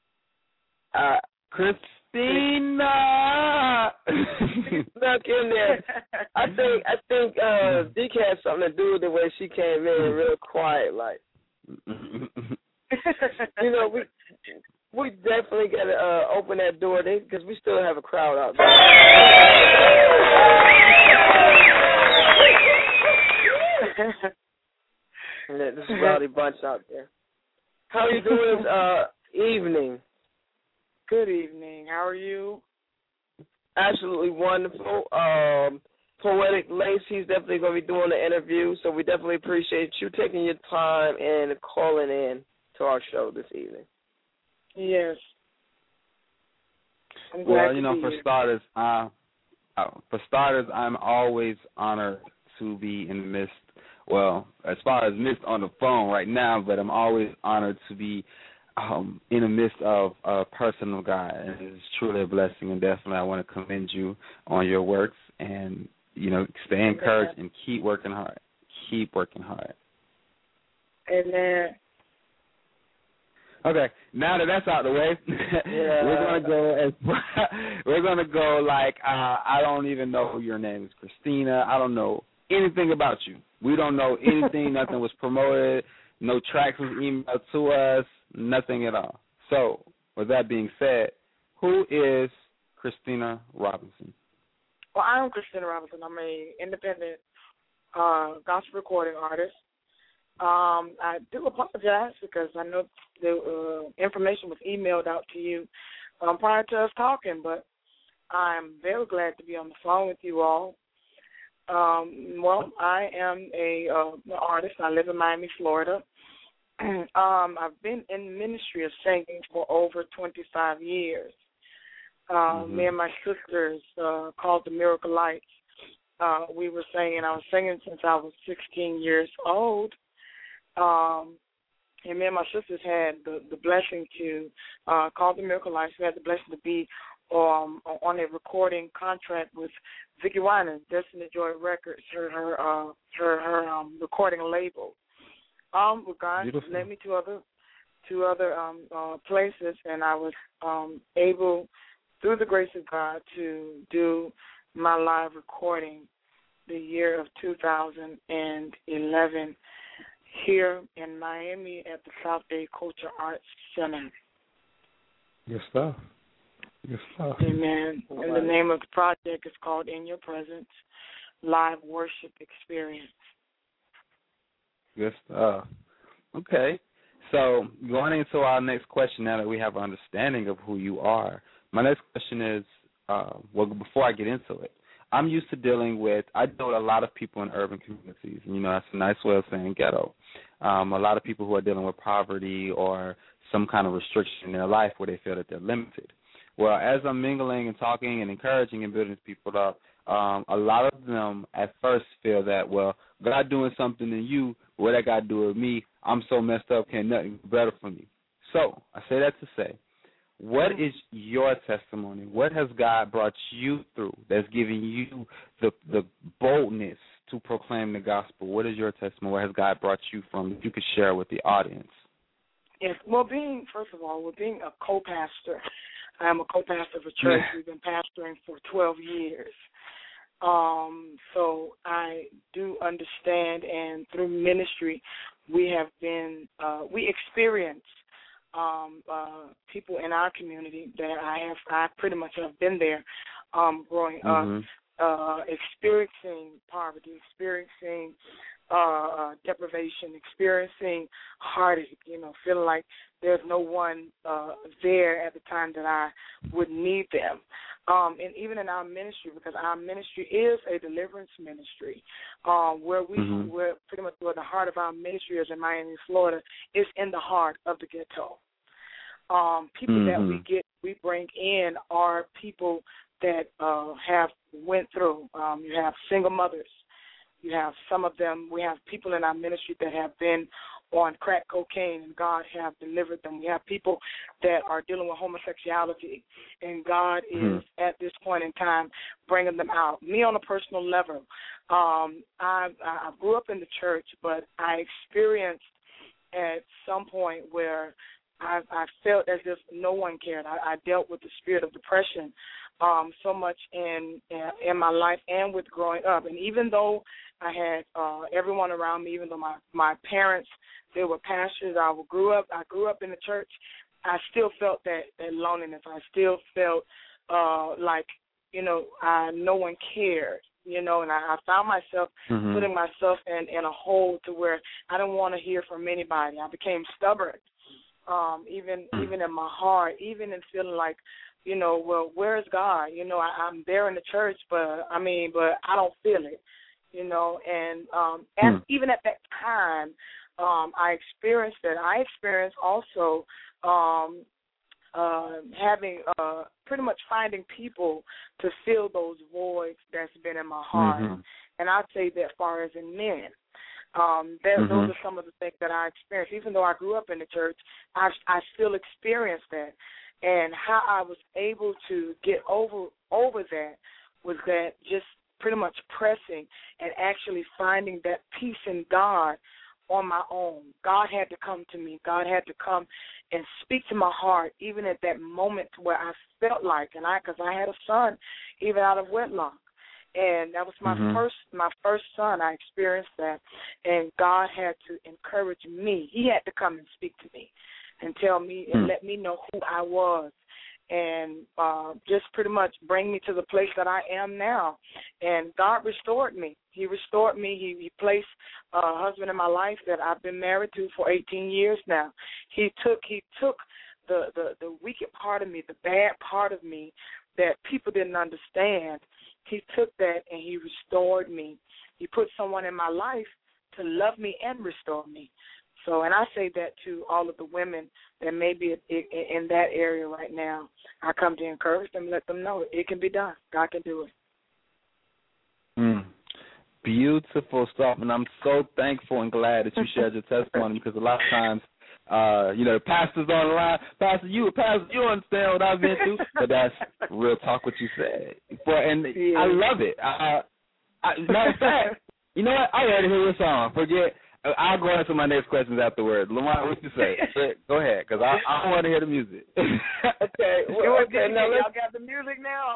Christina snuck in there. I think Deke had something to do with the way she came in real quiet, like. You know, we definitely got to open that door because we still have a crowd out there. This is rowdy bunch out there. How are you doing this evening? Good evening. How are you? Absolutely wonderful. Poetic Lace, he's definitely going to be doing the interview, so we definitely appreciate you taking your time and calling in to our show this evening. Yes. I'm glad well, you know, for starters, I'm always honored to be in the midst. Well, as far as midst on the phone right now, but I'm always honored to be in the midst of a person of God, and it's truly a blessing. And definitely, I want to commend you on your works, and you know, stay encouraged and keep working hard. Keep working hard. Amen. Okay, now that that's out of the way, we're gonna go like I don't even know who your name is, Christina. I don't know anything about you. We don't know anything. Nothing was promoted. No tracks was emailed to us. Nothing at all. So, with that being said, who is Christina Robinson? Well, I'm Christina Robinson. I'm an independent gospel recording artist. I do apologize because I know the information was emailed out to you prior to us talking, but I'm very glad to be on the phone with you all. Well, I am an artist. I live in Miami, Florida. I've been in the ministry of singing for over 25 years. Me and my sisters called the Miracle Lights. We were singing. I was singing since I was 16 years old. And me and my sisters had the blessing to call the Miracle Lights. We had the blessing to be on a recording contract with Vicki Winans, Destiny Joy Records, her recording label. With God led me to other places, and I was able, through the grace of God, to do my live recording the year of 2011 here in Miami at the South Bay Culture Arts Center. Good stuff. Good stuff. Amen. And the name of the project is called In Your Presence, Live Worship Experience. Good stuff. Okay. So going into our next question, now that we have an understanding of who you are, my next question is, before I get into it, I'm used to dealing with a lot of people in urban communities, and, that's a nice way of saying ghetto. A lot of people who are dealing with poverty or some kind of restriction in their life where they feel that they're limited. Well, as I'm mingling and talking and encouraging and building people up, a lot of them at first feel that, well, God doing something in you, what that got to do with me? I'm so messed up, can't nothing better for me. So I say that to say, what is your testimony? What has God brought you through that's giving you the boldness to proclaim the gospel? What is your testimony? Where has God brought you from that you could share with the audience? Yes, well, being a co-pastor, I'm a co-pastor of a church. We've been pastoring for 12 years. So I do understand, and through ministry, we experience people in our community that I pretty much have been there growing up, experiencing poverty, experiencing deprivation, experiencing heartache, feeling like there's no one there at the time that I would need them. And even in our ministry, because our ministry is a deliverance ministry, where pretty much where the heart of our ministry is in Miami, Florida, is in the heart of the ghetto. People that we bring in are people that have went through. You have single mothers. You have some of them. We have people in our ministry that have been on crack cocaine, and God have delivered them. We have people that are dealing with homosexuality, and God is, at this point in time, bringing them out. Me, on a personal level, I grew up in the church, but I experienced at some point where I felt as if no one cared. I dealt with the spirit of depression so much in my life and with growing up. And even though I had everyone around me, even though my parents, they were pastors, I grew up in the church, I still felt that loneliness. I still felt like, no one cared, and I found myself putting myself in a hole to where I didn't want to hear from anybody. I became stubborn, even in my heart, even in feeling like, well, where's God? I'm there in the church, but I don't feel it, and even at that time, I experienced that. I experienced also having pretty much finding people to fill those voids that's been in my heart, and I'd say that as far as in men. Those are some of the things that I experienced. Even though I grew up in the church, I still experienced that. And how I was able to get over that was that just pretty much pressing and actually finding that peace in God on my own. God had to come to me. God had to come and speak to my heart, even at that moment where I felt like, because I had a son, even out of wedlock. And that was my first son. I experienced that, and God had to encourage me. He had to come and speak to me and tell me and let me know who I was, and just pretty much bring me to the place that I am now. And God restored me. He restored me. He placed a husband in my life that I've been married to for 18 years now. He took the wicked part of me, the bad part of me that people didn't understand. He took that and he restored me. He put someone in my life to love me and restore me. So, and I say that to all of the women that may be in that area right now. I come to encourage them, let them know it can be done. God can do it. Beautiful stuff, and I'm so thankful and glad that you shared your testimony, because a lot of times The pastor's on the line. Pastor, you understand what I've been through? But that's real talk what you said. I love it. Matter of fact, you know what? I already hear your song. Forget. I'll go into my next questions afterwards. Lamar, what you say? Go ahead, because I want to hear the music. Okay. Now y'all got the music now?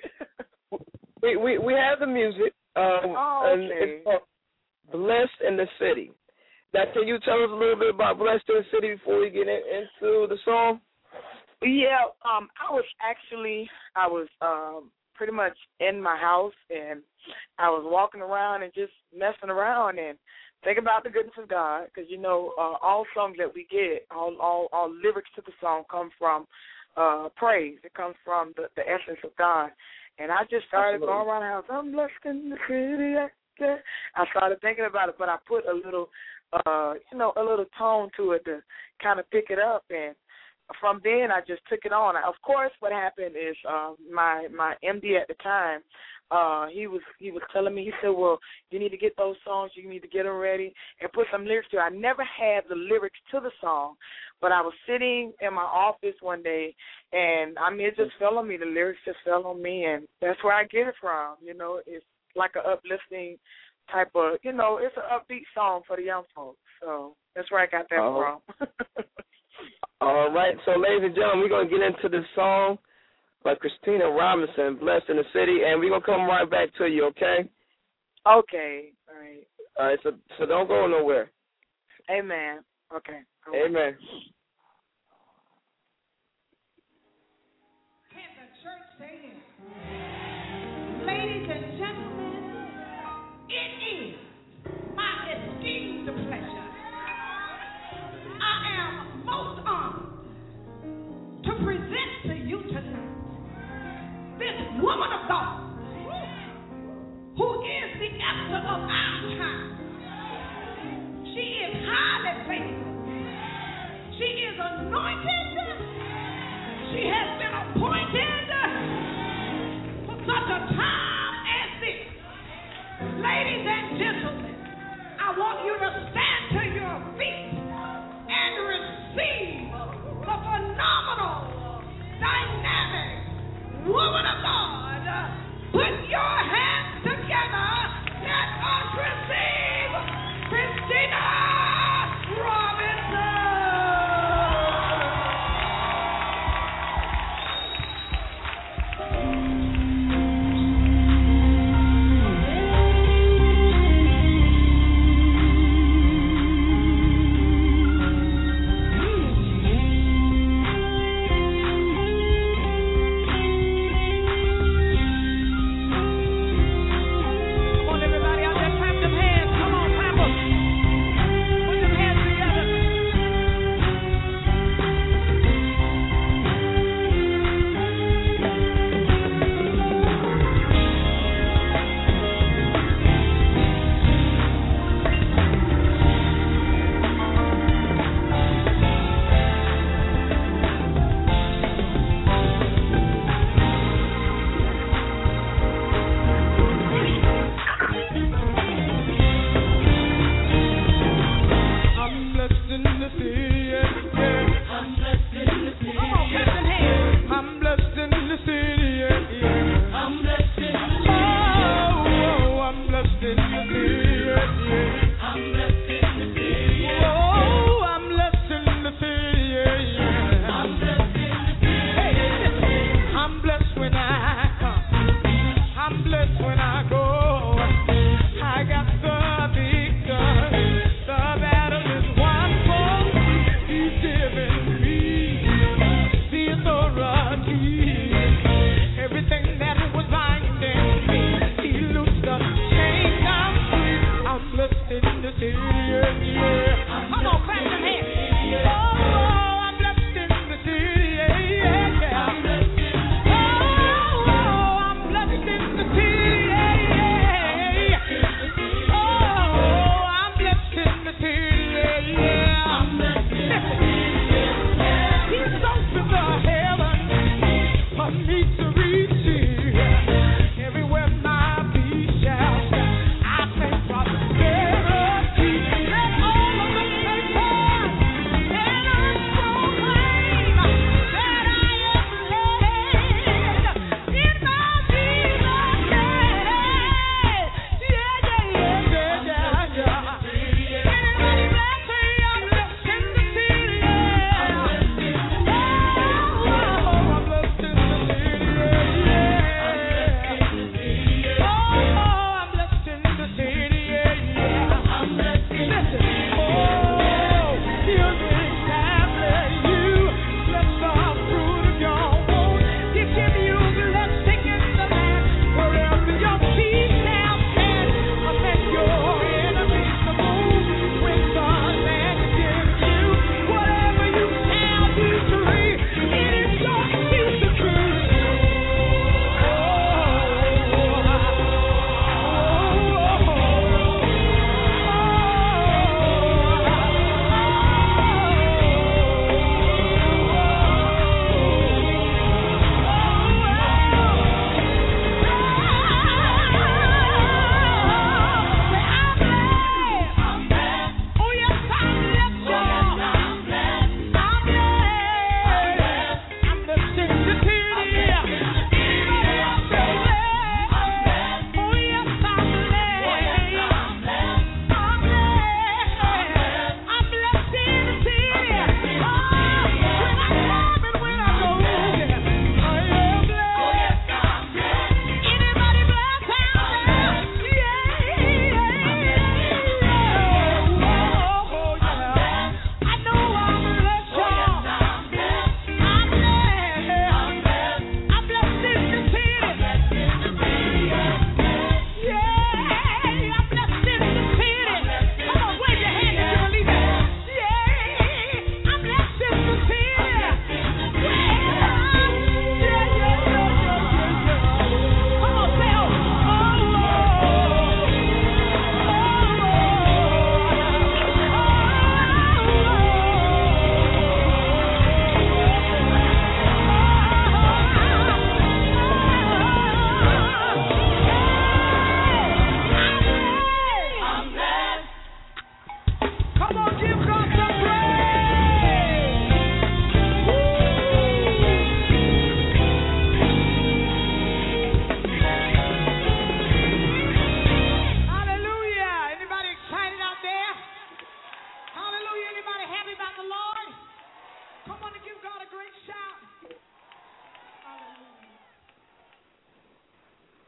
We have the music. And it's called Blessed in the City. Now, can you tell us a little bit about Blessed in the City before we get into the song? Yeah, I was pretty much in my house, and I was walking around and just messing around and thinking about the goodness of God, because all songs that we get, all lyrics to the song come from praise. It comes from the essence of God. And I just started going around the house. I'm blessed in the city. I started thinking about it, but I put a little, a little tone to it to kind of pick it up. And from then, I just took it on. Of course, what happened is my MD at the time, he was telling me, he said, well, you need to get those songs, you need to get them ready and put some lyrics to it. I never had the lyrics to the song, but I was sitting in my office one day, and it just fell on me. The lyrics just fell on me, and that's where I get it from. It's like an uplifting type of, it's an upbeat song for the young folks. So that's where I got that from. All right. So, ladies and gentlemen, we're going to get into this song by Christina Robinson, Blessed in the City, and we're going to come right back to you, okay? Okay. All right. All right, so don't go nowhere. Amen. Okay. Amen. Can the church say it? Ladies and gentlemen, it is my esteemed pleasure. I am most honored to present to you tonight this woman of God who is the Esther of our time. She is highly favored. She is anointed. She has been appointed for such a time as this. Ladies and gentlemen, I want you to stand to your feet and receive the phenomenal, dynamic woman of God. Put your hands together. Let us receive Christina Robinson.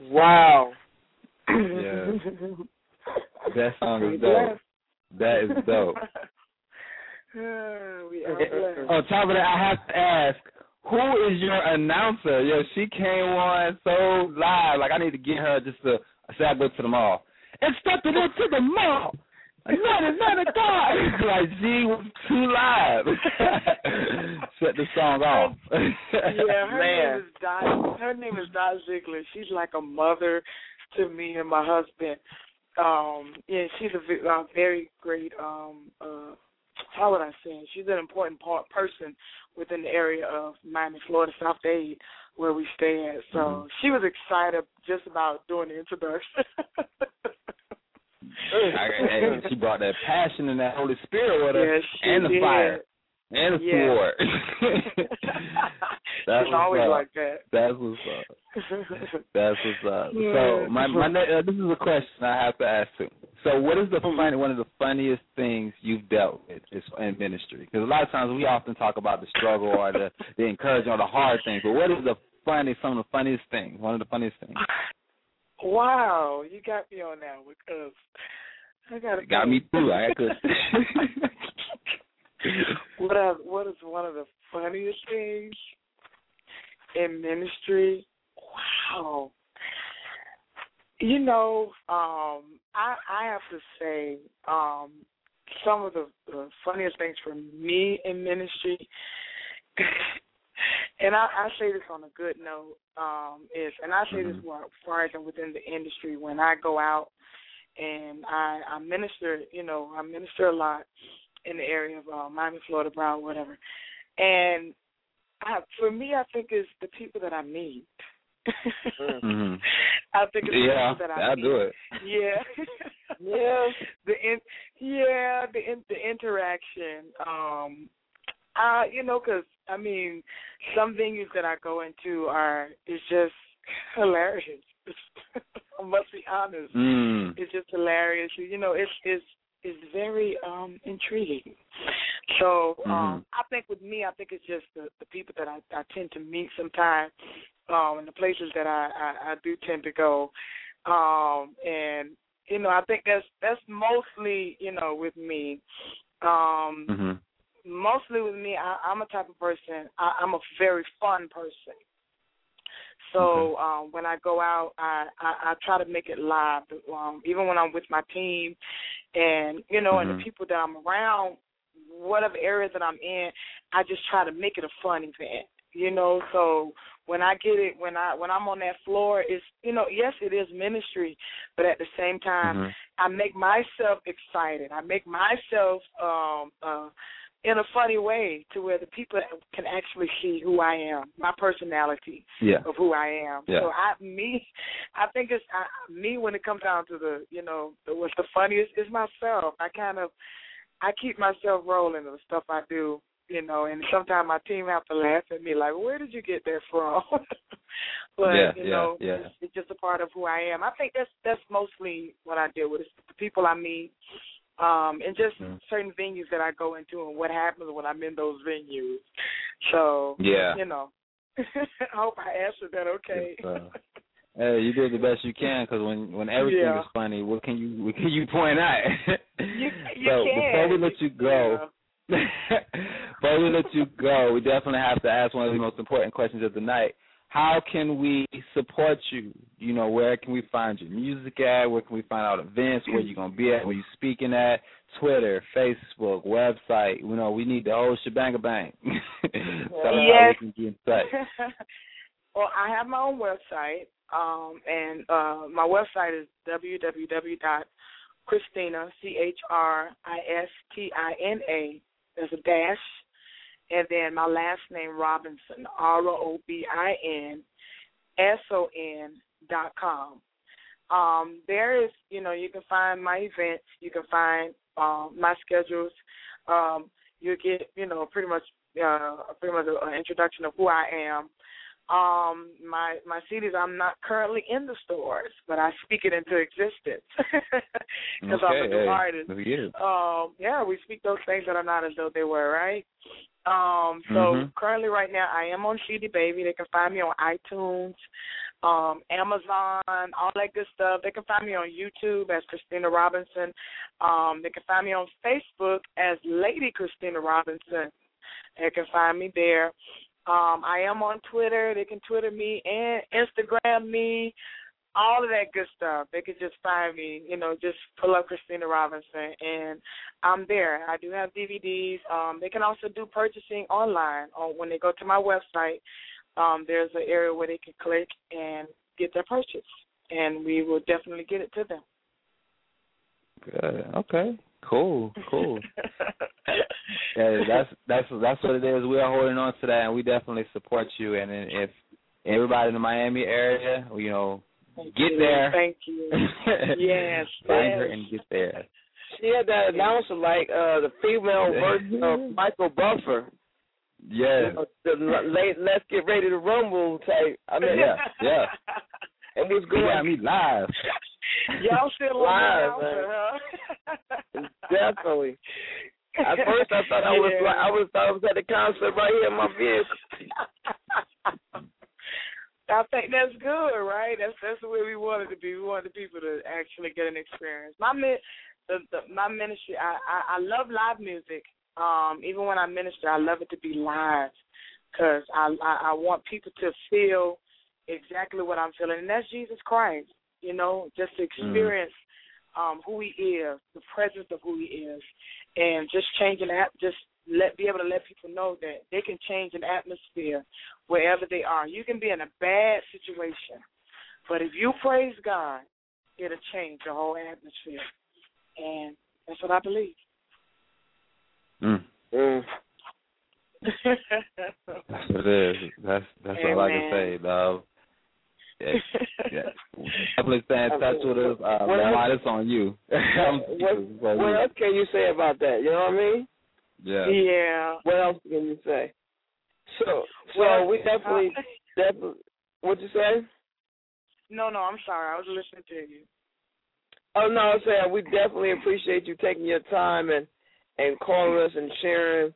Wow. Yeah. That song is dope. That is dope. On top of that, I have to ask, who is your announcer? Yo, she came on so live. Like, I need to get her just to say I go to the mall. And stepping into the mall. Another guy. Like, she was too live. Shut the song off. Yeah, her name is Dot Ziegler. She's like a mother to me and my husband. Yeah, she's a very great, how would I say? She's an important person within the area of Miami, Florida, South Dade, where we stay at. So she was excited just about doing the introduction. She brought that passion and that Holy Spirit with her, and the did. fire. And a sword. That's always up. Like that. That's what's up. That's what's up. So this is a question I have to ask too. So what is one of the funniest things you've dealt with in ministry? Because a lot of times we often talk about the struggle or the encouragement or the hard things, but what is some of the funniest things? One of the funniest things. Wow, you got me on that because I gotta. Got me too. I could. What is one of the funniest things in ministry? Wow. You know, I have to say some of the funniest things for me in ministry, and I say this on a good note, and I say this more far as within the industry when I go out and I minister, I minister a lot in the area of Miami, Florida, Broward, whatever. And for me, I think it's the people that I meet. I think it's the people that I meet. Do it. Yeah. The interaction. Because, some venues that I go into it's just hilarious. I must be honest. It's just hilarious. Is very intriguing. So I think with me, it's just the people that I tend to meet sometimes and the places that I do tend to go. And, I think that's mostly, with me. Mostly with me, I'm a type of person, I'm a very fun person. So when I go out, I try to make it live, even when I'm with my team and, and the people that I'm around, whatever area that I'm in, I just try to make it a fun event, So when I get it, when I'm on that floor, it's, yes, it is ministry, but at the same time, I make myself excited. I make myself in a funny way to where the people can actually see who I am, my personality of who I am. Yeah. So I think it's me when it comes down to what's the funniest is myself. I keep myself rolling in the stuff I do, and sometimes my team have to laugh at me like, where did you get that from? But, it's just a part of who I am. I think that's mostly what I deal with. It's the people I meet. And just certain venues that I go into and what happens when I'm in those venues. So, I hope I answered that okay. Hey, you did the best you can because when everything is funny, what can you point out? You so can. Before we let you go, we definitely have to ask one of the most important questions of the night. How can we support you? Where can we find your music at? Where can we find out events? Where you gonna be at? Where you speaking at? Twitter, Facebook, website. We need the whole shebang bang. Tell us how we can get in touch. Well, I have my own website, and my website is www.Christina, Christina, there's a dash, and then my last name, Robinson, ROBINSON.com. There is, you can find my events. You can find my schedules. You'll get, pretty much an introduction of who I am. My CDs, I'm not currently in the stores, but I speak it into existence because I'm a new artist. We speak those things that are not as though they were, right? So currently right now I am on CD Baby. They can find me on iTunes. Amazon, all that good stuff. They can find me on YouTube as Christina Robinson. They can find me on Facebook as Lady Christina Robinson. They can find me there. I am on Twitter. They can Twitter me and Instagram me, all of that good stuff. They could just find me, just pull up Christina Robinson, and I'm there. I do have DVDs. They can also do purchasing online. When they go to my website, there's an area where they can click and get their purchase, and we will definitely get it to them. Good. Okay. Cool. Yeah, that's what it is. We are holding on to that, and we definitely support you. And if everybody in the Miami area, get there. Thank you. Yes. Find her and get there. She had that announcer like the female version of Michael Buffer. Yes. Let's get ready to rumble type. I mean, yeah. And it was going. Yeah, me live. Y'all still live, man. Huh? Definitely. At first, I thought I was at the concert right here in my vehicle. I think that's good, right? That's the way we wanted to be. We wanted the people to actually get an experience. My ministry, I love live music. Even when I minister, I love it to be live because I want people to feel exactly what I'm feeling, and that's Jesus Christ. Just to experience who He is, the presence of who He is, and just changing that. Be able to let people know that they can change an atmosphere wherever they are. You can be in a bad situation, but if you praise God, it'll change the whole atmosphere, and that's what I believe. That's what it is. That's all I can say, dog. Yeah. Definitely stay in touch with us. Lamar, it's on you. What else can you say about that? You know what I mean? Yeah. What else can you say? So we definitely. What'd you say? No, I'm sorry. I was listening to you. Oh no, I'm saying we definitely appreciate you taking your time and calling us and sharing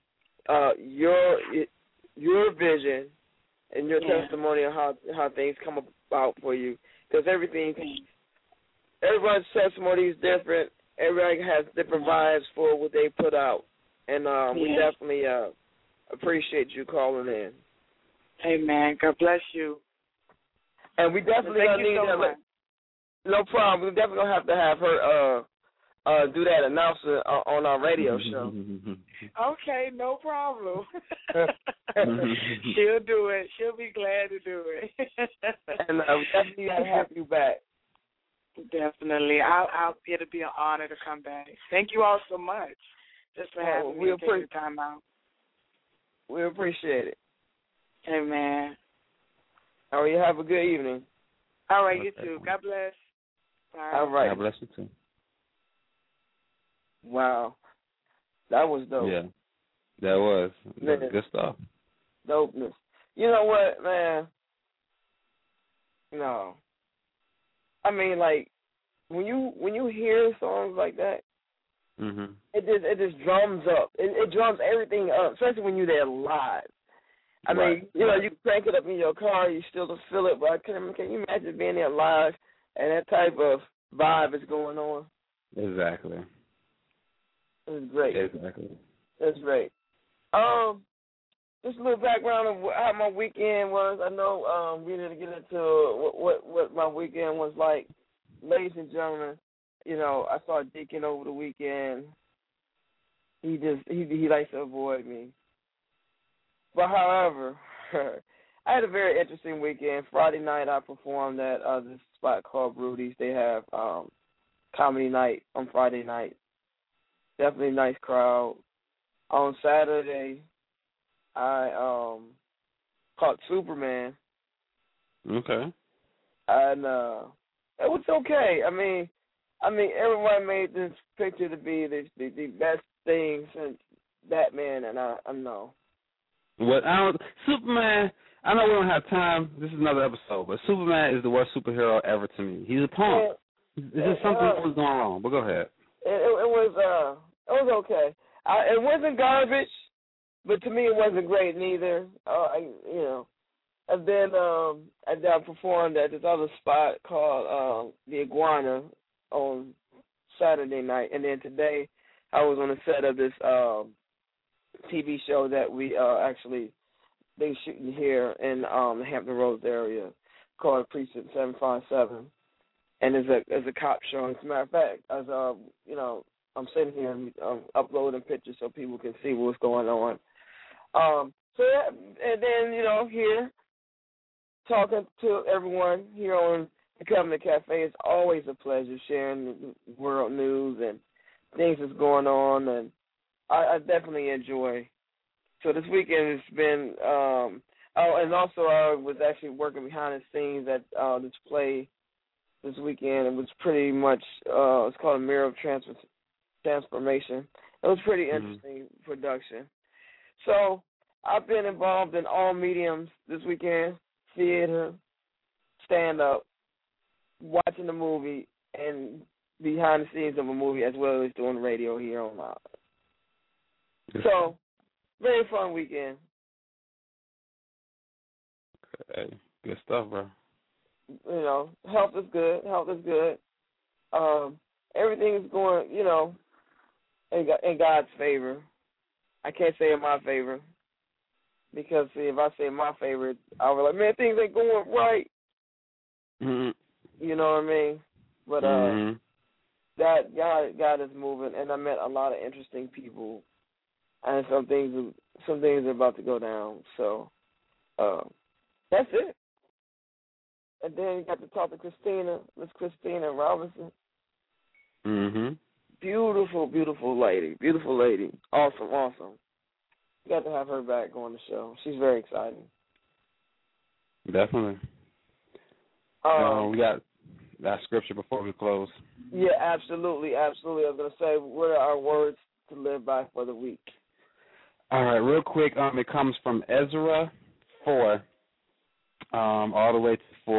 your vision and your testimony of how things come about for you. Because everyone's testimony is different. Everybody has different vibes for what they put out. And we definitely appreciate you calling in. Amen. God bless you. And we definitely gonna need her. No problem. We're definitely gonna have to have her do that announcer on our radio show. Okay, no problem. She'll do it. She'll be glad to do it. And we definitely gotta have you back. Definitely. It'll be an honor to come back. Thank you all so much just for having me take the time out. We appreciate it. Amen. All right, you have a good evening. All right, you too. God bless. Bye. All right. God bless you too. Wow. That was dope. Yeah. That was good stuff. Dopeness. You know what, man? No. I mean, like, when you hear songs like that, it just drums up. It drums everything up, especially when you're there live. I mean, you can crank it up in your car, you still don't feel it, but can you imagine being there live and that type of vibe is going on? Exactly. It's great. Exactly. That's great. Just a little background of how my weekend was. I know we didn't get into what my weekend was like. Ladies and gentlemen, I saw Deacon over the weekend. He likes to avoid me. But however, I had a very interesting weekend. Friday night I performed at this spot called Rudy's. They have comedy night on Friday night. Definitely a nice crowd. On Saturday, I caught Superman. Okay. And it was okay. I mean, everyone made this picture to be the best thing since Batman, and I know. Superman, I know we don't have time. This is another episode, but Superman is the worst superhero ever to me. He's a punk. This is something that was going wrong, but go ahead. It was okay. It wasn't garbage, but to me it wasn't great neither. And then I performed at this other spot called the Iguana on Saturday night. And then today I was on the set of this TV show that we they shooting here in the Hampton Roads area called Precinct 757. And it's a cop show. As a matter of fact, as I'm sitting here and uploading pictures so people can see what's going on. So yeah, and then here talking to everyone here on the Covenant Cafe. It's always a pleasure sharing the world news and things that's going on, and I definitely enjoy. So this weekend it's been and also I was actually working behind the scenes at this play this weekend. It was pretty much it's called A Mirror of Transformation. It was pretty interesting production. So I've been involved in all mediums this weekend: theater, stand-up, watching the movie, and behind the scenes of a movie, as well as doing radio here on Live. So, very fun weekend. Okay. Good stuff, bro. Health is good. Everything is going, in God's favor. I can't say in my favor because, see, if I say my favor, I'll be like, man, things ain't going right. Mm-hmm. You know what I mean? But that God is moving, and I met a lot of interesting people, and some things are about to go down. So that's it. And then you got to talk to Miss Christina Robinson. Mm-hmm. Beautiful, beautiful lady. Awesome. You got to have her back on the show. She's very exciting. Definitely. We got that scripture before we close. Yeah, absolutely. I was going to say, what are our words to live by for the week? All right, real quick. It comes from Ezra 4, all the way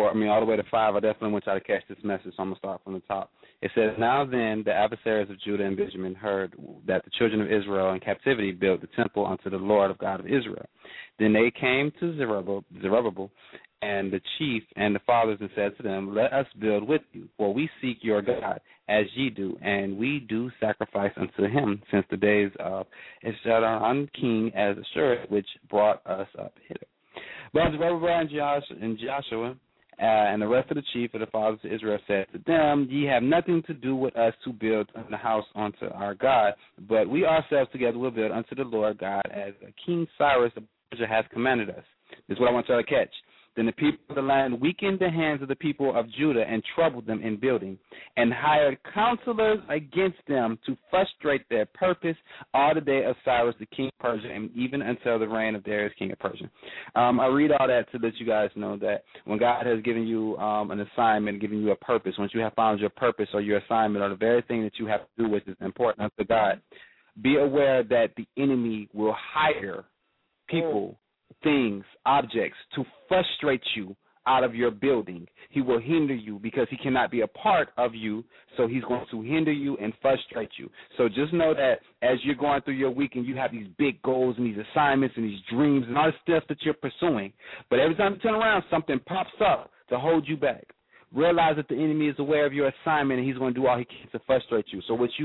to 5. I definitely want y'all to catch this message, so I'm going to start from the top. It says, "Now then, the adversaries of Judah and Benjamin heard that the children of Israel in captivity built the temple unto the Lord of God of Israel. Then they came to Zerubbabel and the chief and the fathers and said to them, Let us build with you, for we seek your God, as ye do, and we do sacrifice unto him since the days of Esarhaddon king as Ashur, which brought us up hither. But Zerubbabel and Joshua and the rest of the chief of the fathers of Israel said to them, Ye have nothing to do with us to build the house unto our God, but we ourselves together will build unto the Lord God, as King Cyrus of Persia has commanded us." This is what I want y'all to catch. "Then the people of the land weakened the hands of the people of Judah and troubled them in building, and hired counselors against them to frustrate their purpose all the day of Cyrus the king of Persia, and even until the reign of Darius king of Persia." I read all that to let you guys know that when God has given you an assignment, given you a purpose, once you have found your purpose or your assignment or the very thing that you have to do, which is important unto God, be aware that the enemy will hire people, things, objects to frustrate you out of your building. He will hinder you because he cannot be a part of you, so he's going to hinder you and frustrate you. So just know that as you're going through your week and you have these big goals and these assignments and these dreams and all the stuff that you're pursuing, but every time you turn around, something pops up to hold you back. Realize that the enemy is aware of your assignment and he's going to do all he can to frustrate you. So what you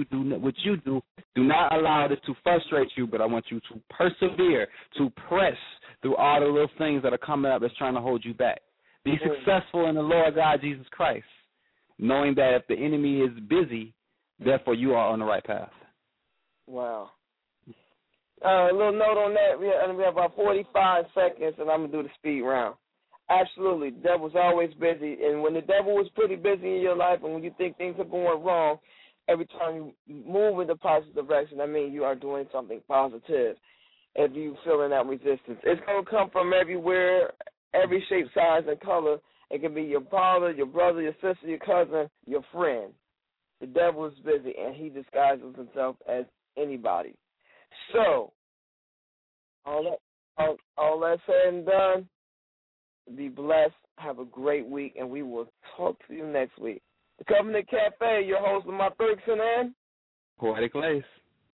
do not allow this to frustrate you, but I want you to persevere, to press through all the little things that are coming up that's trying to hold you back. Be successful in the Lord God Jesus Christ, knowing that if the enemy is busy, therefore you are on the right path. Wow. A little note on that. We have about 45 seconds, and I'm going to do the speed round. Absolutely. The devil's always busy, and when the devil is pretty busy in your life and when you think things are going wrong, every time you move in the positive direction, I mean you are doing something positive. If you feeling that resistance, it's going to come from everywhere, every shape, size, and color. It can be your father, your brother, your sister, your cousin, your friend. The devil is busy, and he disguises himself as anybody. So, all that said and done, be blessed, have a great week, and we will talk to you next week. The Covenant Cafe, your host, Lamar Ferguson, and Poetic Lace.